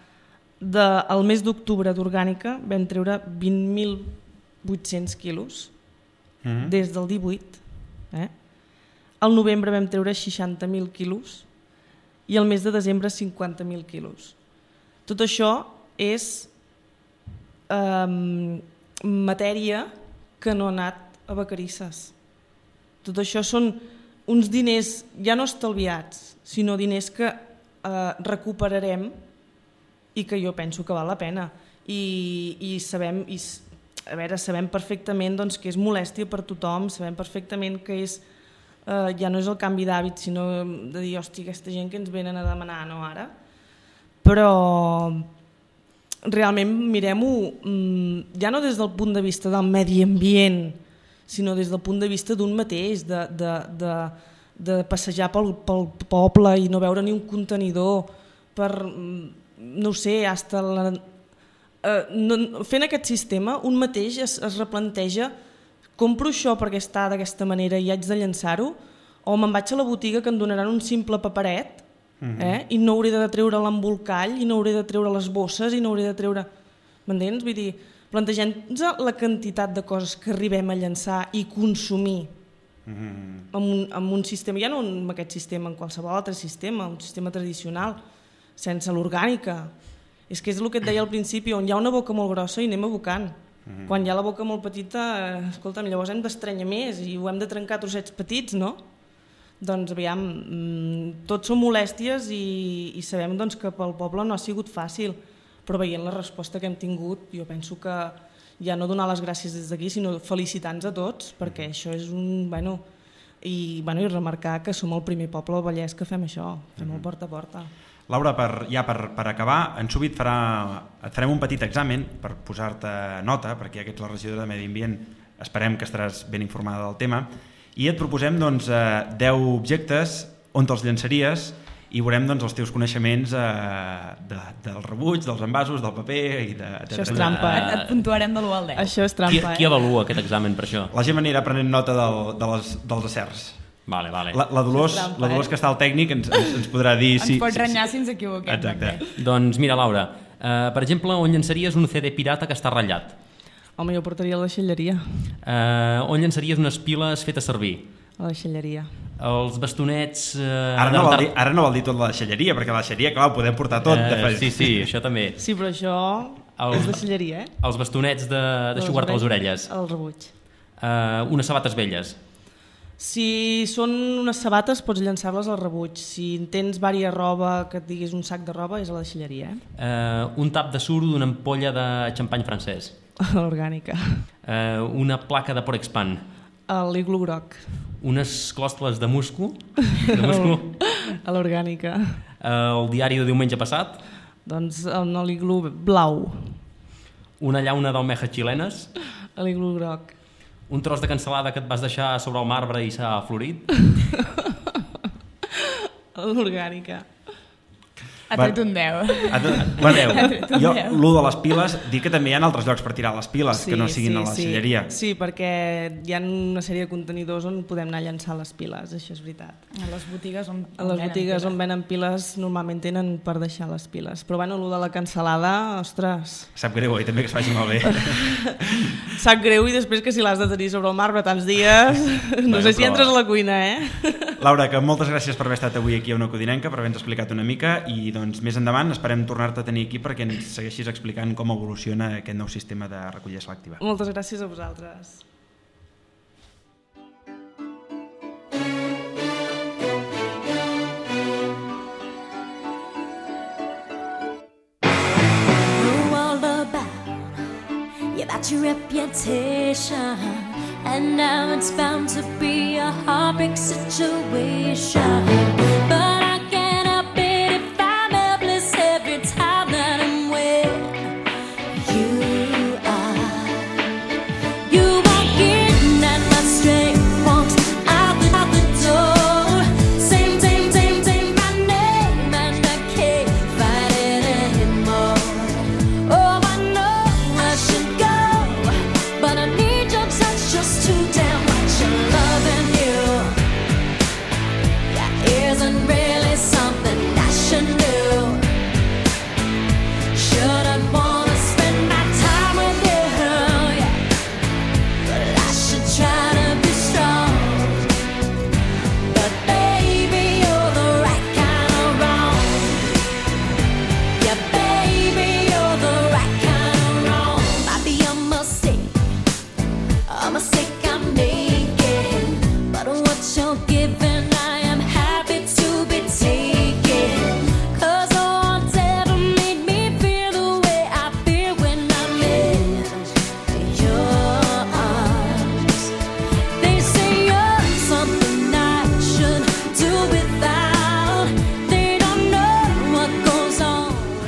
del mes d'octubre d'orgànica vam treure vint mil vuit-cents quilos mm-hmm. des del divuit. Eh? Al novembre vam treure seixanta mil quilos i el mes de desembre cinquanta mil quilos. Tot això és eh, matèria que no ha anat a vacarisses. Tot això són uns diners ja no estalviats, sinó diners que Uh, recuperarem i que jo penso que val la pena i, i sabem i, a veure, sabem perfectament doncs, que és molèstia per tothom, sabem perfectament que és, uh, ja no és el canvi d'hàbit sinó de dir, hòstia, aquesta gent que ens venen a demanar, no ara? Però realment mirem-ho ja no des del punt de vista del medi ambient, sinó des del punt de vista d'un mateix, de, de, de de passejar pel, pel poble i no veure ni un contenidor per, no ho sé, hasta la, eh, no, fent aquest sistema un mateix es, es replanteja compro això perquè està d'aquesta manera i haig de llançar-ho, o me'n vaig a la botiga que em donaran un simple paperet, eh? I no hauré de treure l'embolcall, i no hauré de treure les bosses, i no hauré de treure... M'entens? Vull dir, plantegem-nos la quantitat de coses que arribem a llançar i consumir amb, un, amb un sistema, ja no amb aquest sistema, en qualsevol altre sistema, un sistema tradicional, sense l'orgànica. És que és el que et deia al principi, on hi ha una boca molt grossa i anem abocant. Mm-hmm. Quan hi ha la boca molt petita, escolta'm, llavors hem d'estrenyar més i ho hem de trencar a trossets petits, no? Doncs aviam, tots són molèsties i, i sabem doncs, que pel poble no ha sigut fàcil, però veient la resposta que hem tingut, jo penso que ja no donar les gràcies des d'aquí, sinó felicitar-nos a tots, perquè això és un... Bueno, i, bueno, i remarcar que som el primer poble al Vallès que fem això, fem el porta a porta. Laura, per, ja per, per acabar, en Subi et, farà, et farem un petit examen per posar-te nota, perquè ja que ets la regidora de Medi Ambient, esperem que estaràs ben informada del tema, i et proposem doncs, deu objectes on te'ls llançaries i veurem doncs, els teus coneixements eh, de, del rebuig, dels envasos, del paper i de... Això és trampa. Et, et puntuarem de l'u al deu. Això és Qui, trampa, qui eh? avalua aquest examen per això? La gent anirà prenent nota del, de les, dels acerts. Vale, vale. La, la, Dolors, Trampa, la Dolors eh? que està al tècnic ens, ens, ens podrà dir... Ens si, pot si, renyar si, si ens equivoquem. Exacte. També. Doncs mira, Laura, eh, per exemple, on llançaries un C D pirata que està ratllat? Home, jo portaria a la deixalleria. Eh, on llançaries unes piles fetes servir? A la deixalleria. Els bastonets... Eh, Ara no, vol de- dir, ara no vol dir tot la deixalleria, perquè la deixalleria, clar, ho podem portar tot. Eh, de fet. sí, sí, això també. Sí, però això El- és deixalleria, eh? Els bastonets de, de xugar-te les orelles. El rebuig. Eh, unes sabates velles. Si són unes sabates, pots llançar-les al rebuig. Si tens vària roba, que et diguis un sac de roba, és a la deixalleria, eh? Eh, un tap de suro d'una ampolla de xampany francès. A l'orgànica. Eh, una placa de Porexpan. A l'iglu groc. Unes clòstoles de musco. De musclo. A l'orgànica. Eh, el diari de diumenge passat. Doncs a l'iglu blau. Una llauna d'almejas xilenes. A l'iglu groc. Un tros de cansalada que et vas deixar sobre el marbre i s'ha florit. A l'orgànica. Ha tret un deu. A tot, bueno, tret un jo, deu. l'u de les piles, dic que també hi ha altres llocs per tirar les piles, que no siguin a la sí. deixalleria. Sí, perquè hi ha una sèrie de contenidors on podem anar a llançar les piles, això és veritat. A les botigues on, A les botigues on venen piles normalment tenen per deixar les piles. Però bueno, el de la cansalada, ostres, Sap greu, i també que es faci malbé. sap greu i després que si l'has de tenir sobre el marbre tants dies, no Bueno, sé si però- entres a la cuina, eh? Laura, que moltes gràcies per haver estat avui aquí a Una Codinenca, per haver-nos explicat una mica, i doncs més endavant esperem tornar-te a tenir aquí perquè ens segueixis explicant com evoluciona aquest nou sistema de recollida selectiva. Moltes gràcies a vosaltres. know all about you, about your reputation, and now it's bound to be a heartbreak situation. But I can't help it if I'm helpless every time that I'm with you. Are you walk in and my strength walks out the, out the door? Same, same, same, same, my name, and I can't fight it anymore. Oh, I know I should go, but I need your touch just too damn much. I'm loving you. Yeah, isn't really something I should do. Shouldn't wanna spend my time with you, yeah, but I should try to be strong. But baby, you're the right kind of wrong. Yeah, baby, you're the right kind of wrong. Might be a mistake, a mistake I'm making, but what you're giving, I am happy to be taking. 'Cause all ever made me feel the way I feel when I'm in your arms. They say you're something I should do without. They don't know what goes on.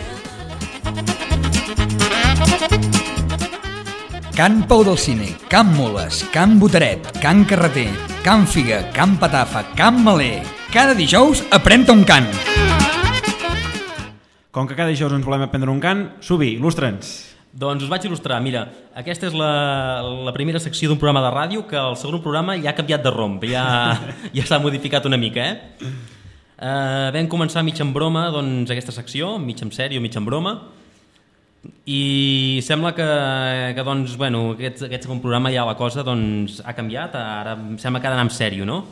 Can Pou del Cine, Can Mules, Can Boteret, Can Carreter, Can Figa, Can Patafa, Can Maler. Cada dijous aprèn-te un cant. Com que cada dijous ens volem aprendre un cant, Subi, il·lustra'ns. Doncs us vaig il·lustrar. Mira, aquesta és la, la primera secció d'un programa de ràdio que el segon programa ja ha canviat de romp, ja, ja s'ha modificat una mica, eh? Uh, vam començar mig en broma, doncs, aquesta secció, mig en sèrio, mig en broma, i sembla que, que doncs, bueno, aquest, aquest segon programa ja la cosa doncs, ha canviat, ara sembla que ha d'anar en sèrio, no?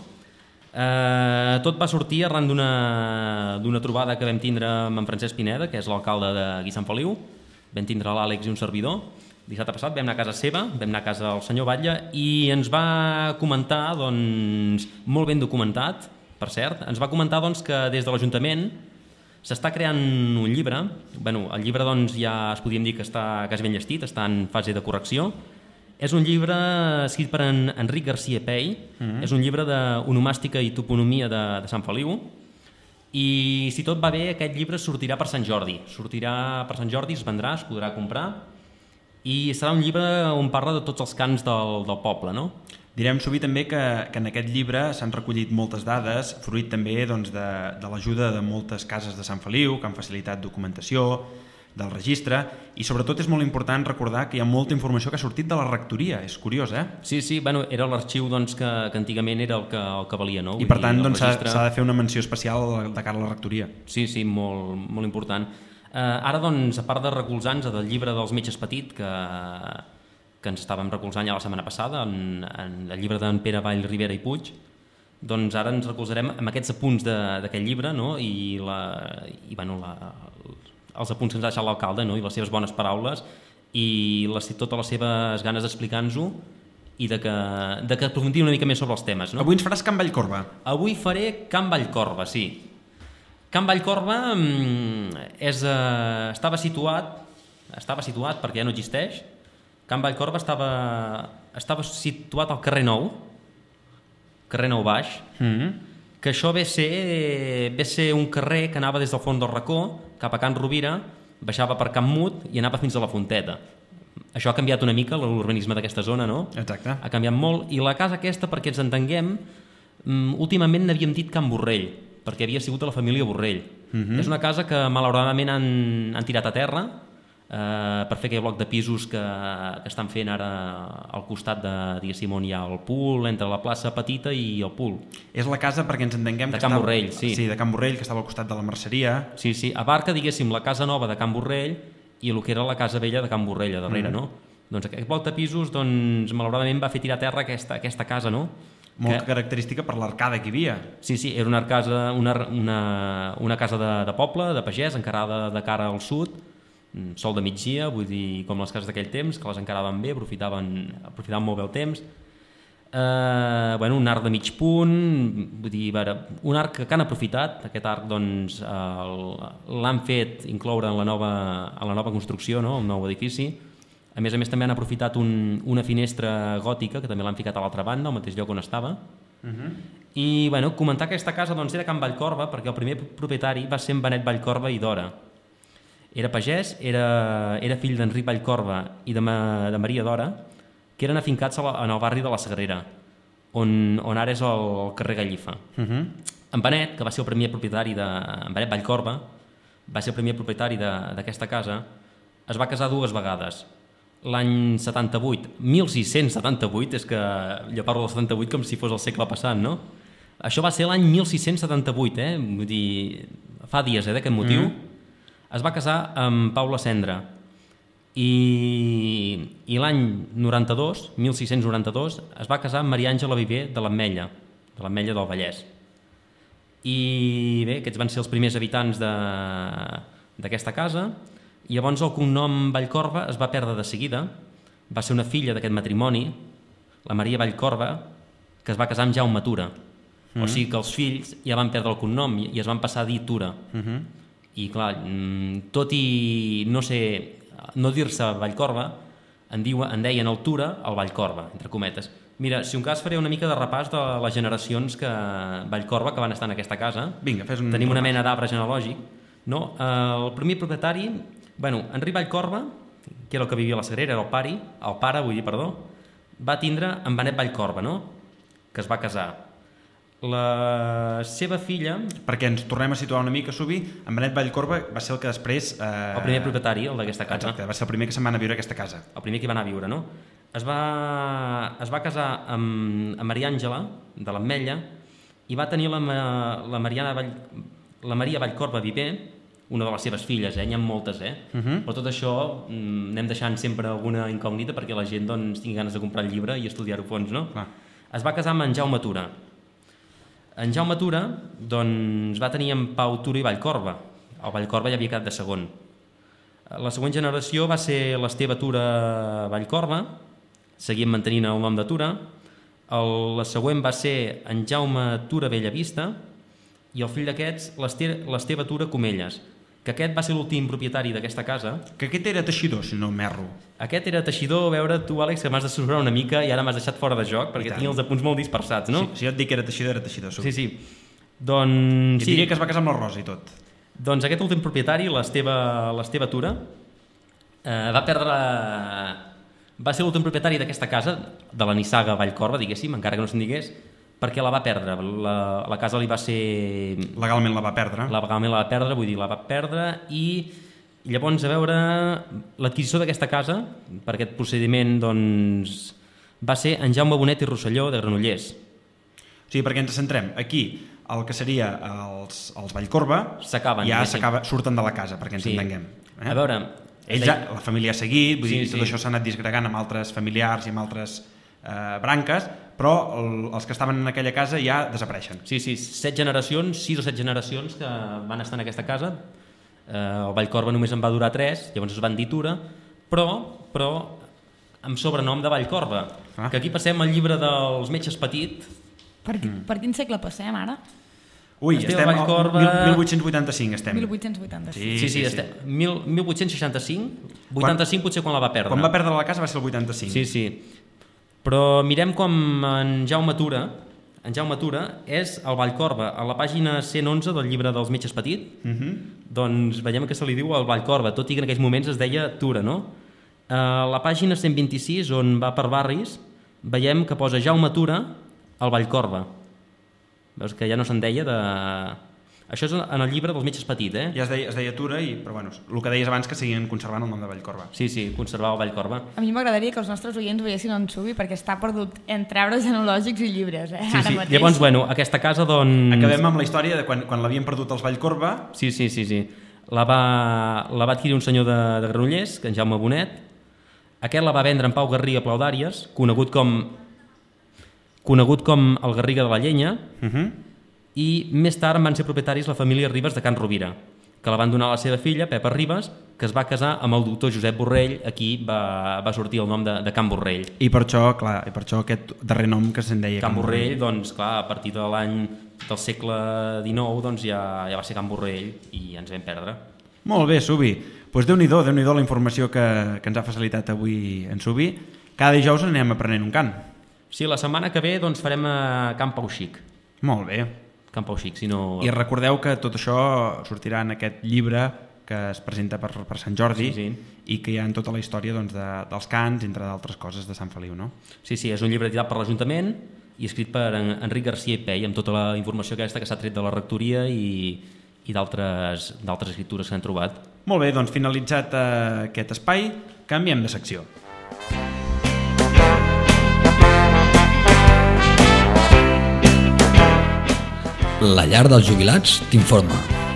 Uh, tot va sortir arran d'una d'una trobada que vam tindre amb en Francesc Pineda, que és l'alcalde de Gui Sant Feliu. Vam tindre l'Àlex i un servidor. Dissabte passat vam anar a casa seva, vam anar a casa del senyor Batlle i ens va comentar, doncs, molt ben documentat, per cert, ens va comentar doncs, que des de l'Ajuntament s'està creant un llibre. Bueno, el llibre doncs, ja es podríem dir que està quasi ben llestit, està en fase de correcció. És un llibre escrit per en Enric García Pey, mm-hmm. és un llibre d'onomàstica i toponomia de, de Sant Feliu, i si tot va bé aquest llibre sortirà per Sant Jordi, sortirà per Sant Jordi, es vendrà, es podrà comprar, i serà un llibre on parla de tots els cants del, del poble, no? Direm sovint també que, que en aquest llibre s'han recollit moltes dades, fruit també doncs, de, de l'ajuda de moltes cases de Sant Feliu que han facilitat documentació del registre, i sobretot és molt important recordar que hi ha molta informació que ha sortit de la rectoria, és curiós, eh? Sí, sí, bueno, era l'arxiu doncs, que, que antigament era el que, el que valia, no? I per tant doncs, s'ha registre... de fer una menció especial de cara a la rectoria. Sí, sí, molt, molt important. Eh, ara, doncs, a part de recolzar-nos del llibre dels metges petit, que, que ens estàvem recolzant ja la setmana passada, en, en el llibre d'en Pere Vall, Rivera i Puig, doncs ara ens recolzarem amb aquests apunts d'aquest llibre, no? I, la, i bueno, la, els apunts que ens ha deixat l'alcalde, no? I les seves bones paraules i les, totes les seves ganes d'explicar-nos-ho i de que, de que aprofundim una mica més sobre els temes, no? Avui ens faràs Can Vallcorba. Avui faré Can Vallcorba, sí. Can Vallcorba és, eh, estava situat estava situat perquè ja no existeix. Can Vallcorba estava, estava situat al carrer Nou, carrer Nou Baix, mm-hmm. que això ve ser, ve ser un carrer que anava des del fons del Racó cap a Can Rovira, baixava per Can Mut i anava fins a la Fonteta. Això ha canviat una mica l'urbanisme d'aquesta zona, no? Exacte. Ha canviat molt, i la casa aquesta, perquè ens entenguem, últimament n'havíem dit Can Borrell, perquè havia sigut de la família Borrell. Mm-hmm. És una casa que malauradament han, han tirat a terra eh, per fer aquell bloc de pisos que, que estan fent ara al costat de, diguéssim, on hi ha el pool, entre la plaça Petita i el pool. És la casa, perquè ens entenguem... De que Can estava, Borrell, sí. Sí, de Can Borrell, que estava al costat de la merceria. Sí, sí, abarca, diguéssim, la casa nova de Can Borrell i el que era la casa vella de Can Borrell a darrere, mm. no? Doncs aquest bloc de pisos, doncs, malauradament va fer tirar a terra aquesta, aquesta casa, no? Molt que... característica per l'arcada que hi havia. Sí, sí, era una casa, una, una, una casa de, de poble, de pagès, encarada de cara al sud, sol de migdia, vull dir, com les cases d'aquell temps, que les encaraven bé, aprofitaven, aprofitaven molt bé el temps. Eh, bueno, un arc de mig punt, vull dir, veure, un arc que han aprofitat, aquest arc doncs l'han fet incloure en la nova, en la nova construcció, no? El nou edifici. A més a més també han aprofitat un, una finestra gòtica que també l'han ficat a l'altra banda, al mateix lloc on estava. Uh-huh. I bueno, comentar que aquesta casa doncs, era Can Vallcorba perquè el primer propietari va ser en Benet Vallcorba i Dora. Era pagès, era, era fill d'Enric Vallcorba i de, Ma, de Maria Dora, que eren afincats a la, en el barri de la Sagrera, on, on ara és el, el carrer Gallifa. Uh-huh. En Benet, que va ser el primer propietari de en Benet Vallcorba, va ser el primer propietari d'aquesta casa, es va casar dues vegades. L'any setanta-vuit, mil sis-cents setanta-vuit, és que jo parlo del setanta-vuit com si fos el segle passat, no? Això va ser l'any mil sis-cents setanta-vuit, eh? Vull dir, fa dies, eh, d'aquest motiu. Mm. Es va casar amb Paula Cendra i, i l'any noranta-dos, mil sis-cents noranta-dos, es va casar amb Maria Àngela Viver de l'Ametlla, de l'Ametlla del Vallès. I bé, aquests van ser els primers habitants d'aquesta casa. I llavors el cognom Vallcorba es va perdre de seguida. Va ser una filla d'aquest matrimoni, la Maria Vallcorba, que es va casar amb Jaume Tura. Mm-hmm. O sigui que els fills ja van perdre el cognom i es van passar a dir Tura. Mm-hmm. I clar, tot i no sé, no dir-se Vallcorba, en, diu, en deien el Tura el Vallcorba, entre cometes. Mira, si un cas faré una mica de repàs de les generacions que Vallcorba que van estar en aquesta casa. Vinga, fes un Tenim una repàs. mena d'arbre genealògic. No? El primer propietari... Bueno, Enric Vallcorba, que era el que vivia a la Sagrera, era el pare, el pare, vull dir, perdó, va tindre en Benet Vallcorba, no? Que es va casar. La seva filla... Perquè ens tornem a situar una mica, Subi, en Benet Vallcorba va ser el que després... Eh... El primer propietari, el d'aquesta casa. Exacte, va ser el primer que se'n va anar a viure a aquesta casa. El primer que hi va anar a viure, no? Es va, es va casar amb, amb Maria Àngela, de l'Ametlla, i va tenir la, la, Mariana Vall, la Maria Vallcorba Viver, una de les seves filles, eh? N'hi ha moltes, eh? Uh -huh. Però tot això anem deixant sempre alguna incògnita perquè la gent doncs, tingui ganes de comprar el llibre i estudiar-ho a fons, no? Clar. Es va casar amb en Jaume Tura. En Jaume Tura doncs, va tenir en Pau Tura i Vallcorba. El Vallcorba ja havia quedat de segon. La següent generació va ser l'Esteve Tura Vallcorba, seguim mantenint el nom de Tura. El, la següent va ser en Jaume Tura Bellavista i el fill d'aquests, l'Esteve Tura Comelles, que aquest va ser l'últim propietari d'aquesta casa. Que aquest era teixidor, si no m'erro. Aquest era teixidor, a veure, tu, Àlex, que m'has de sorprendre una mica i ara m'has deixat fora de joc, perquè tenia els apunts molt dispersats, no? Sí, si jo et dic que era teixidor, era teixidor. Sí, sí. Doncs... I sí. diria que es va casar amb la Rosa i tot. Doncs aquest últim propietari, l'Esteve Tura, eh, va perdre... Va ser l'últim propietari d'aquesta casa, de la nissaga Vallcorba, diguéssim, encara que no se'n digués, perquè la va perdre. La, la casa li va ser... Legalment la va perdre. Legalment la va perdre, vull dir, la va perdre i llavors, a veure, l'adquisició d'aquesta casa, per aquest procediment, doncs, va ser en Jaume Bonet i Rosselló de Granollers. O sigui, perquè ens centrem aquí, el que seria els, els Vallcorba, s'acaben, ja sí. surten de la casa, perquè ens sí. entenguem. Eh? A veure... Ells ja, la família ha seguit, vull sí, dir, tot sí. això s'ha anat disgregant amb altres familiars i amb altres eh, branques, però el, els que estaven en aquella casa ja desapareixen. Sí, sí, set generacions, sis o set generacions que van estar en aquesta casa. Eh, el Vallcorba només en va durar tres, llavors es van dir Tura, però, però amb sobrenom de Vallcorba. Ah. Que aquí passem al llibre dels metges Petit. Per, mm. per quin segle passem ara? Ui, Esteve estem Vallcorba... al mil vuit-cents vuitanta-cinc, estem. mil vuit-cents vuitanta-cinc. Sí, sí, sí, sí, estem. Mil, mil vuit-cents seixanta-cinc, vuitanta-cinc quan, potser quan la va perdre. Quan va perdre la casa va ser el vuitanta-cinc. Sí, sí. Però mirem com en Jaume Tura, en Jaume Tura és el Vallcorba. A la pàgina cent onze del llibre dels metges Petit, uh -huh. doncs veiem que se li diu el Vallcorba, tot i que en aquells moments es deia Tura, no? A la pàgina cent vint-i-sis, on va per barris, veiem que posa Jaume Tura al Vallcorba. Veus que ja no se'n deia de... Això és en el llibre dels metges Petit, eh? Ja es deia, es deia Tura, i, però bueno, el que deies abans que seguien conservant el nom de Vallcorba. Sí, sí, conservar el Vallcorba. A mi m'agradaria que els nostres oients veiessin en Subi, perquè està perdut entre arbres genològics i llibres, eh? Sí, Ara sí. mateix. Llavors, bueno, aquesta casa, doncs... Acabem amb la història de quan, quan l'havien perdut els Vallcorba. Sí, sí, sí, sí. La va, la va adquirir un senyor de, de Granollers, que en Jaume Bonet. Aquest la va vendre en Pau Garriga Plaudàries, conegut com conegut com el Garriga de la Llenya, uh -huh. i més tard van ser propietaris la família Ribes de Can Rovira, que la van donar a la seva filla, Pepa Ribes, que es va casar amb el doctor Josep Borrell. Aquí va, va sortir el nom de, de Can Borrell. I per això, clar, i per això aquest darrer nom que se'n deia Can, Can Borrell, doncs clar, a partir de l'any del segle dinou doncs ja, ja va ser Can Borrell i ens vam perdre. Molt bé, Subi. Doncs Déu-n'hi-do, Déu-n'hi-do la informació que, que ens ha facilitat avui en Subi. Cada dijous anem aprenent un cant. Sí, la setmana que ve doncs farem a Can Pau Xic. Molt bé. Can Pau Xic, si no... I recordeu que tot això sortirà en aquest llibre que es presenta per, per Sant Jordi, sí, sí. i que hi ha en tota la història doncs, de, dels cants, entre d'altres coses, de Sant Feliu, no? Sí, sí, és un llibre tirat per l'Ajuntament i escrit per en, Enric Garcia i Pell, amb tota la informació aquesta que s'ha tret de la rectoria i, i d'altres escritures que han trobat. Molt bé, doncs finalitzat eh, aquest espai, canviem de secció. La llar dels jubilats t'informa.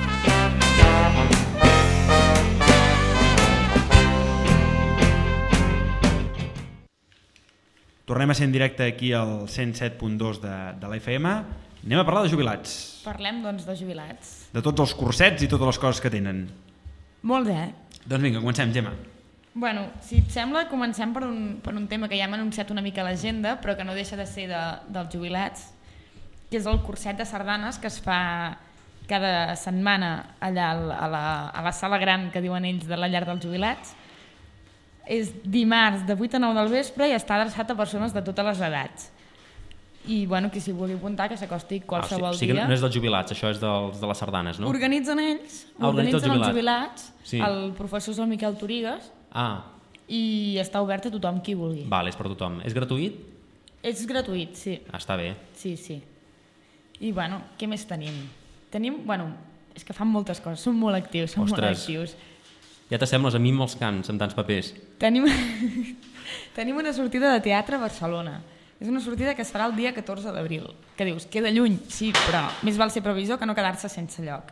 Tornem a ser en directe aquí al cent set punt dos de, de l'A F M. Anem a parlar de jubilats. Parlem, doncs, de jubilats. De tots els cursets i totes les coses que tenen. Molt bé. Doncs vinga, comencem, Gemma. Bueno, si et sembla, comencem per un, per un tema que ja hem anunciat una mica a l'agenda, però que no deixa de ser de, dels jubilats, que és el curset de sardanes que es fa cada setmana allà a la, a la sala gran que diuen ells de la llar dels jubilats. És dimarts de vuit a nou del vespre i està adreçat a persones de totes les edats. I bueno, qui s'hi vulgui apuntar, que s'acosti qualsevol ah, sí, sí, dia. No és dels jubilats, això és dels, de les sardanes, no? Organitzen ells, ah, organitzen els jubilats, sí. El professor és el Miquel Torigues, ah. i està obert a tothom qui vulgui. Val, és per tothom. És gratuït? És gratuït, sí. Ah, està bé. Sí, sí. I, bueno, què més tenim? Tenim, bueno, és que fan moltes coses, són molt actius, són Ostres. molt actius. Ja t'assembles a mi amb els cants, amb tants papers. Tenim, tenim una sortida de teatre a Barcelona. És una sortida que es farà el dia catorze d'abril. Que dius, queda lluny? Sí, però més val ser previsor que no quedar-se sense lloc.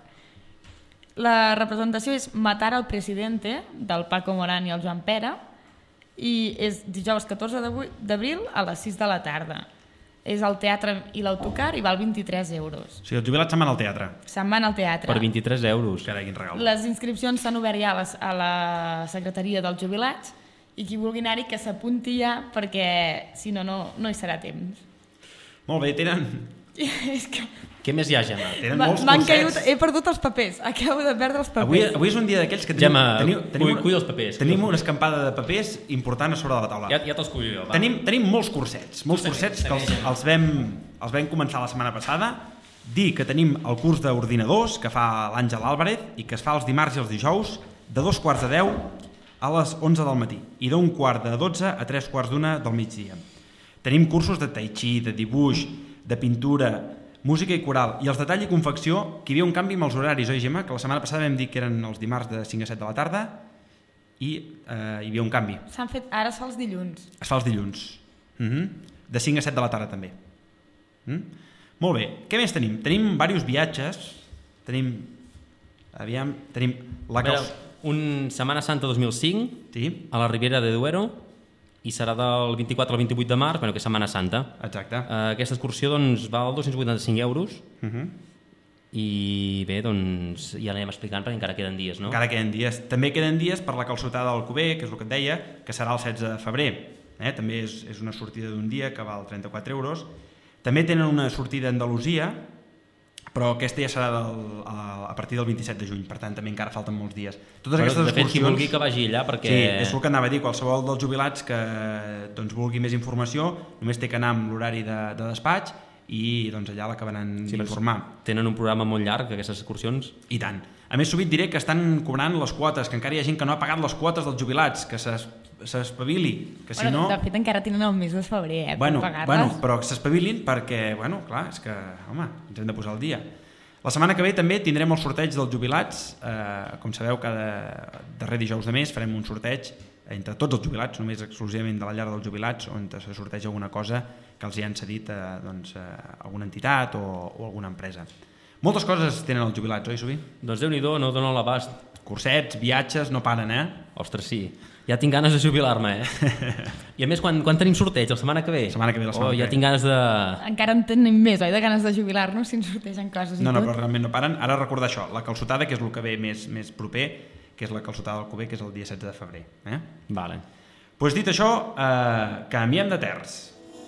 La representació és Matar al Presidente, del Paco Morán i el Joan Pera, i és dijous catorze d'abril a les sis de la tarda. És al teatre i l'autocar i val vint-i-tres euros. O sigui, els jubilats se'n van al teatre. Se'n van al teatre. Per vint-i-tres euros. Carai, quin regal. Les inscripcions s'han obert ja a, les, a la secretaria dels jubilats i qui vulgui anar-hi que s'apunti ja perquè si no, no, no hi serà temps. Molt bé, tenen, és que Què més hi ha, Gemma? tenen m'ha- molts m'han cursets. caigut, he perdut els papers, acabo de perdre els Avui, papers. avui és un dia d'aquells que teniu, Gemma, teniu, teniu, cull- cull els papers, tenim cull els una escampada de papers important a sobre de la taula. Ja, ja te'ls cullo jo, va. Tenim, tenim molts cursets, molts segueix, cursets que els, segueix. els, vam, els vam començar la setmana passada. Dir que tenim el curs d'ordinadors que fa l'Àngel Álvarez i que es fa els dimarts i els dijous de dos quarts de deu a les onze del matí i d'un quart de dotze a tres quarts d'una del migdia. Tenim cursos de tai chi, de dibuix, de pintura, música i coral. I els de tall i confecció, que hi havia un canvi amb els horaris, oi, Gemma? Que la setmana passada vam dir que eren els dimarts de cinc a set de la tarda i eh, hi havia un canvi. S'han fet, ara es fa els dilluns. Es fa els dilluns. Mm -hmm. De cinc a set de la tarda també. Mm? Molt bé. Què més tenim? Tenim diversos viatges. Tenim... Aviam... Tenim la A veure, caus... un Setmana Santa dos mil cinc Sí, a la Ribera de Duero i serà del vint-i-quatre al vint-i-vuit de març, bueno, que és Setmana Santa. exacte. Uh, aquesta excursió doncs, val dos-cents vuitanta-cinc euros Uh -huh. i bé, doncs ja l'anem explicant perquè encara queden dies, no? Encara queden dies. També queden dies per la calçotada del Cuber, que és el que et deia, que serà el setze de febrer. Eh? També és, és una sortida d'un dia que val trenta-quatre euros. També tenen una sortida a Andalusia, però aquesta ja serà del, a, a partir del vint-i-set de juny, per tant també encara falten molts dies. Totes Bueno, aquestes de fet, qui excursions... vulgui que vagi allà, perquè... Sí, és el que anava a dir, qualsevol dels jubilats que doncs, vulgui més informació només té que anar amb l'horari de, de despatx i doncs, allà l'acabaran Sí, d'informar. Tenen un programa molt llarg, aquestes excursions. I tant. A més, sovint diré que estan cobrant les quotes, que encara hi ha gent que no ha pagat les quotes dels jubilats, que s'es- s'espavili, que si bueno, no... De fet, encara tenen el mes de febrer, eh, Bueno, per pagar-les. bueno, però que s'espavilin perquè, bueno, clar, és que, home, ens hem de posar al dia. La setmana que ve també tindrem el sorteig dels jubilats. Eh, com sabeu, cada darrer dijous de mes farem un sorteig entre tots els jubilats, només exclusivament de la llar dels jubilats, on se sorteja alguna cosa que els hi han cedit a doncs, a alguna entitat o, o alguna empresa. Moltes coses tenen els jubilats, oi, Subi? Doncs Déu-n'hi-do, no dono l'abast. Cursets, viatges, no paren, eh? Ostres, sí. Ja tinc ganes de jubilar-me, eh? I a més, quan, quan tenim sorteig? La setmana que ve? La setmana que ve, la setmana oh, que ja ve. tinc ganes de... Encara en tenim més, oi, de ganes de jubilar-nos si ens sortegen coses i No, no, tot. però realment no paren. Ara recordar això, la calçotada, que és el que ve més, més proper, que és la calçotada del Cuber, que és el dia setze de febrer. Eh? Vale. Pues dit això, eh, canviem de terç.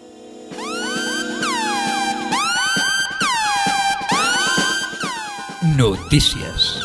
Notícies.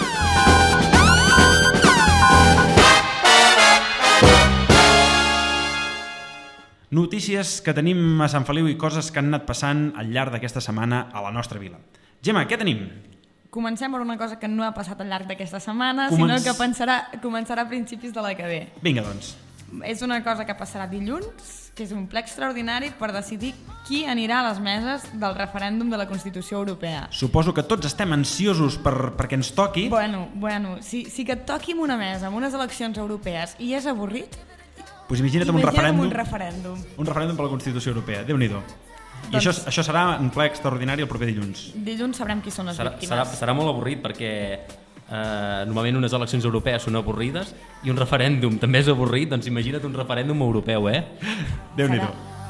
Notícies que tenim a Sant Feliu i coses que han anat passant al llarg d'aquesta setmana a la nostra vila. Gemma, què tenim? Comencem per una cosa que no ha passat al llarg d'aquesta setmana, Començ- sinó que pensarà, començarà a principis de la que ve. Vinga, doncs. És una cosa que passarà dilluns, que és un ple extraordinari per decidir qui anirà a les meses del referèndum de la Constitució Europea. Suposo que tots estem ansiosos per, perquè ens toqui. Bueno, bueno, si, si que et toqui en una mesa, en unes eleccions europees, i és avorrit, Pues imagina't un imagina't referèndum, un referèndum. un referèndum per la Constitució Europea. Déu-n'hi-do. I Doncs- això, això serà un ple extraordinari el proper dilluns. Dilluns sabrem qui són les Serà, víctimes. serà, serà molt avorrit perquè eh, normalment unes eleccions europees són avorrides i un referèndum també és avorrit, doncs imagina't un referèndum europeu, eh? Déu-n'hi-do.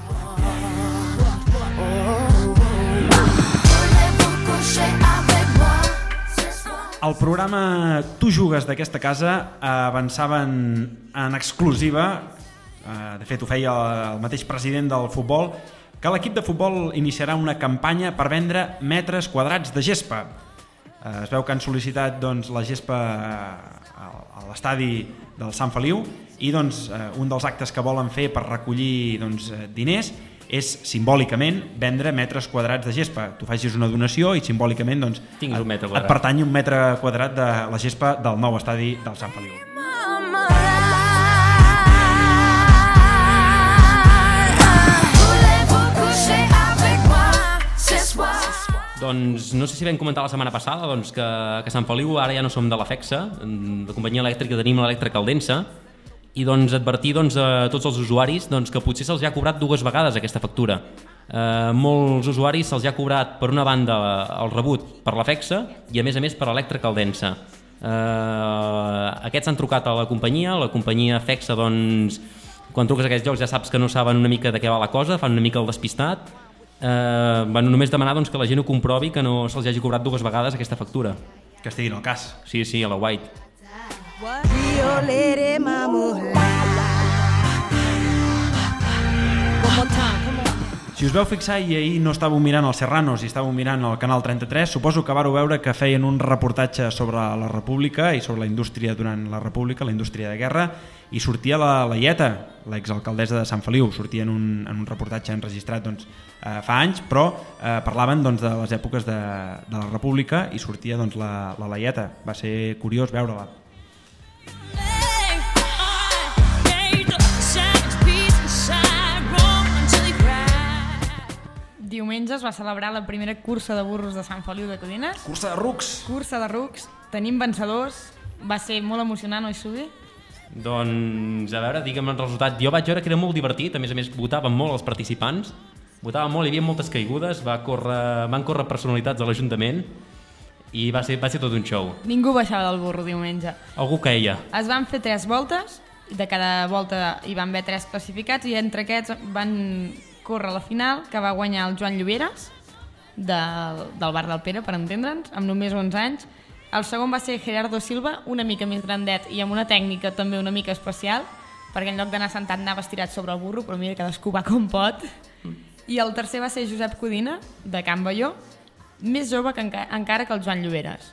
El programa Tu jugues d'aquesta casa avançava en, en exclusiva, eh, de fet ho feia el mateix president del futbol, que l'equip de futbol iniciarà una campanya per vendre metres quadrats de gespa. Eh, es veu que han sol·licitat doncs, la gespa a, a l'estadi del Sant Feliu i doncs, eh, un dels actes que volen fer per recollir doncs, eh, diners és simbòlicament vendre metres quadrats de gespa. Tu facis una donació i simbòlicament doncs, Tinguis un metre et, quadrat. et pertany un metre quadrat de la gespa del nou estadi del Sant Feliu. Doncs no sé si vam comentar la setmana passada doncs, que, que a Sant Feliu ara ja no som de la FEXA, de companyia elèctrica tenim l'Electra Caldensa, i doncs advertir doncs, a tots els usuaris doncs, que potser se'ls ha cobrat dues vegades aquesta factura. Eh, molts usuaris se'ls ha cobrat per una banda el rebut per la FEXA i a més a més per l'Electra Caldensa. Eh, aquests han trucat a la companyia, la companyia FEXA doncs, quan truques a aquests llocs ja saps que no saben una mica de què va la cosa, fan una mica el despistat. Eh, van només demanar doncs, que la gent ho comprovi, que no se'ls hagi cobrat dues vegades aquesta factura. Que estiguin al cas. Sí, sí, a la White. Si us veu fixar, i ahir no estàveu mirant els Serranos i estàveu mirant el Canal trenta-tres, suposo que vareu veure que feien un reportatge sobre la República i sobre la indústria durant la República, la indústria de guerra, i sortia la Laieta, l'exalcaldessa de Sant Feliu, sortia en un, en un reportatge enregistrat doncs, eh, fa anys, però eh, parlaven doncs, de les èpoques de, de la República i sortia doncs, la, la Laieta. Va ser curiós veure-la. Diumenge es va celebrar la primera cursa de burros de Sant Feliu de Codines. Cursa de rucs! Cursa de rucs. Tenim vencedors. Va ser molt emocionant, oi, Subi? Doncs, a veure, digue'm el resultat. Jo vaig veure que era molt divertit, a més a més votaven molt els participants, votaven molt, hi havia moltes caigudes, va córrer, van córrer personalitats de l'Ajuntament i va ser, va ser tot un show. Ningú baixava del burro diumenge. Algú queia. Es van fer tres voltes, de cada volta hi van haver tres classificats i entre aquests van córrer la final, que va guanyar el Joan Lloberes, del, del bar del Pere, per entendre'ns, amb només onze anys. El segon va ser Gerardo Silva, una mica més grandet i amb una tècnica també una mica especial, perquè en lloc d'anar sentat anava estirat sobre el burro, però mira, cadascú va com pot. I el tercer va ser Josep Codina, de Can Balló, més jove que enca encara que el Joan Lloberes.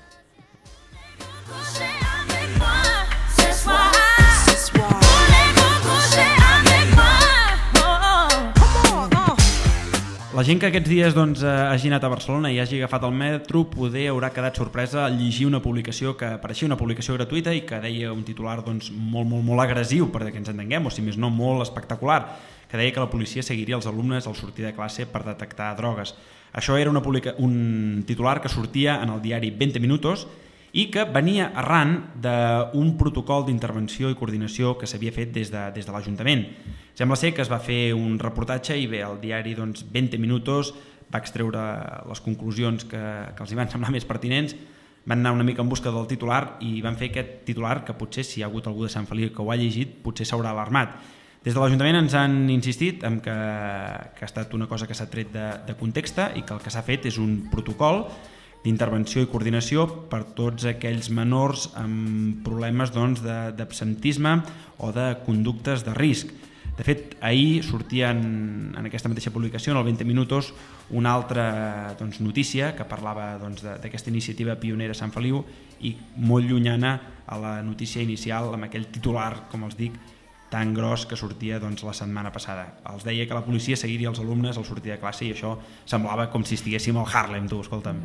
La gent que aquests dies doncs, hagi anat a Barcelona i hagi agafat el metro poder haurà quedat sorpresa al llegir una publicació que pareixia una publicació gratuïta i que deia un titular doncs, molt, molt, molt agressiu, perquè ens entenguem, o si més no molt espectacular, que deia que la policia seguiria els alumnes al sortir de classe per detectar drogues. Això era una publica... un titular que sortia en el diari veinte minutos i que venia arran d'un protocol d'intervenció i coordinació que s'havia fet des de, des de l'Ajuntament. Sembla ser que es va fer un reportatge i bé, el diari doncs, veinte minutos va extreure les conclusions que, que els hi van semblar més pertinents, van anar una mica en busca del titular i van fer aquest titular que potser si hi ha hagut algú de Sant Feliu que ho ha llegit potser s'haurà alarmat. Des de l'Ajuntament ens han insistit en que, que ha estat una cosa que s'ha tret de, de context i que el que s'ha fet és un protocol d'intervenció i coordinació per tots aquells menors amb problemes doncs, d'absentisme o de conductes de risc. De fet, ahir sortia en, en aquesta mateixa publicació, en el veinte minutos, una altra doncs, notícia que parlava doncs, d'aquesta iniciativa pionera a Sant Feliu i molt llunyana a la notícia inicial amb aquell titular, com els dic, tan gros que sortia doncs, la setmana passada. Els deia que la policia seguiria els alumnes al sortir de classe i això semblava com si estiguéssim al Harlem, tu, escolta'm.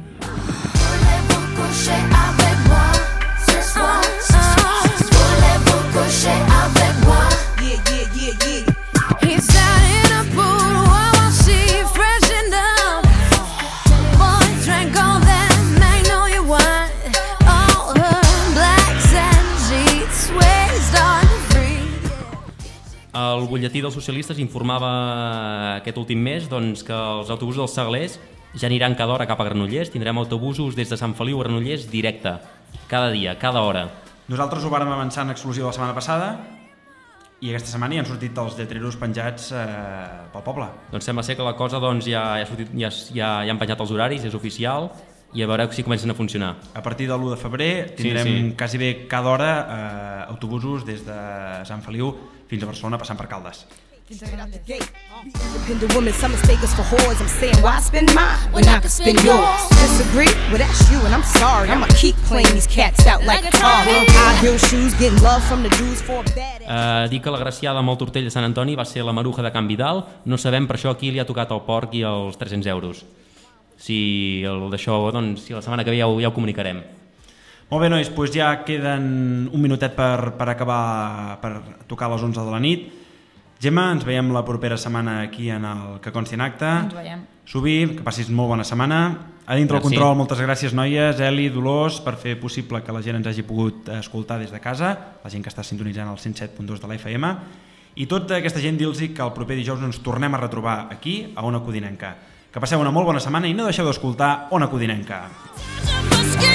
El butlletí dels socialistes informava aquest últim mes doncs, que els autobusos dels Segalers ja aniran cada hora cap a Granollers. Tindrem autobusos des de Sant Feliu a Granollers directe, cada dia, cada hora. Nosaltres ho vàrem avançar en exclusiva la setmana passada i aquesta setmana hi han sortit els lletreros penjats eh, pel poble. Doncs sembla ser que la cosa doncs, ja, ja, ha sortit, ja, ja, ja han penjat els horaris, és oficial, i a veure si comencen a funcionar. A partir de l'u de febrer tindrem sí, sí. quasi bé cada hora eh, autobusos des de Sant Feliu fins a Barcelona passant per Caldes. Independent women, some mistake us for whores. I'm saying, why spend mine when I can spend yours? Disagree? Well, that's you, and I'm sorry. I'ma keep playing these cats out like a car. High heel shoes, getting love from the dudes for a bad ass. Uh, dic que la graciada amb el tortell de Sant Antoni va ser la maruja de Can Vidal. No sabem per això a qui li ha tocat el porc i els tres-cents euros. Si el d'això, doncs, si la setmana que ve ja ho, ja ho comunicarem. Molt bé, nois, doncs ja queden un minutet per, per acabar, per tocar a les onze de la nit. Gemma, ens veiem la propera setmana aquí en el Que Consti en Acte. Ens veiem. Subi, que passis molt bona setmana. A dintre el control, moltes gràcies, noies, Eli, Dolors, per fer possible que la gent ens hagi pogut escoltar des de casa, la gent que està sintonitzant el cent set punt dos de la F M, i tota aquesta gent dir-los que el proper dijous ens tornem a retrobar aquí, a Ona Codinenca. Que passeu una molt bona setmana i no deixeu d'escoltar Ona Codinenca.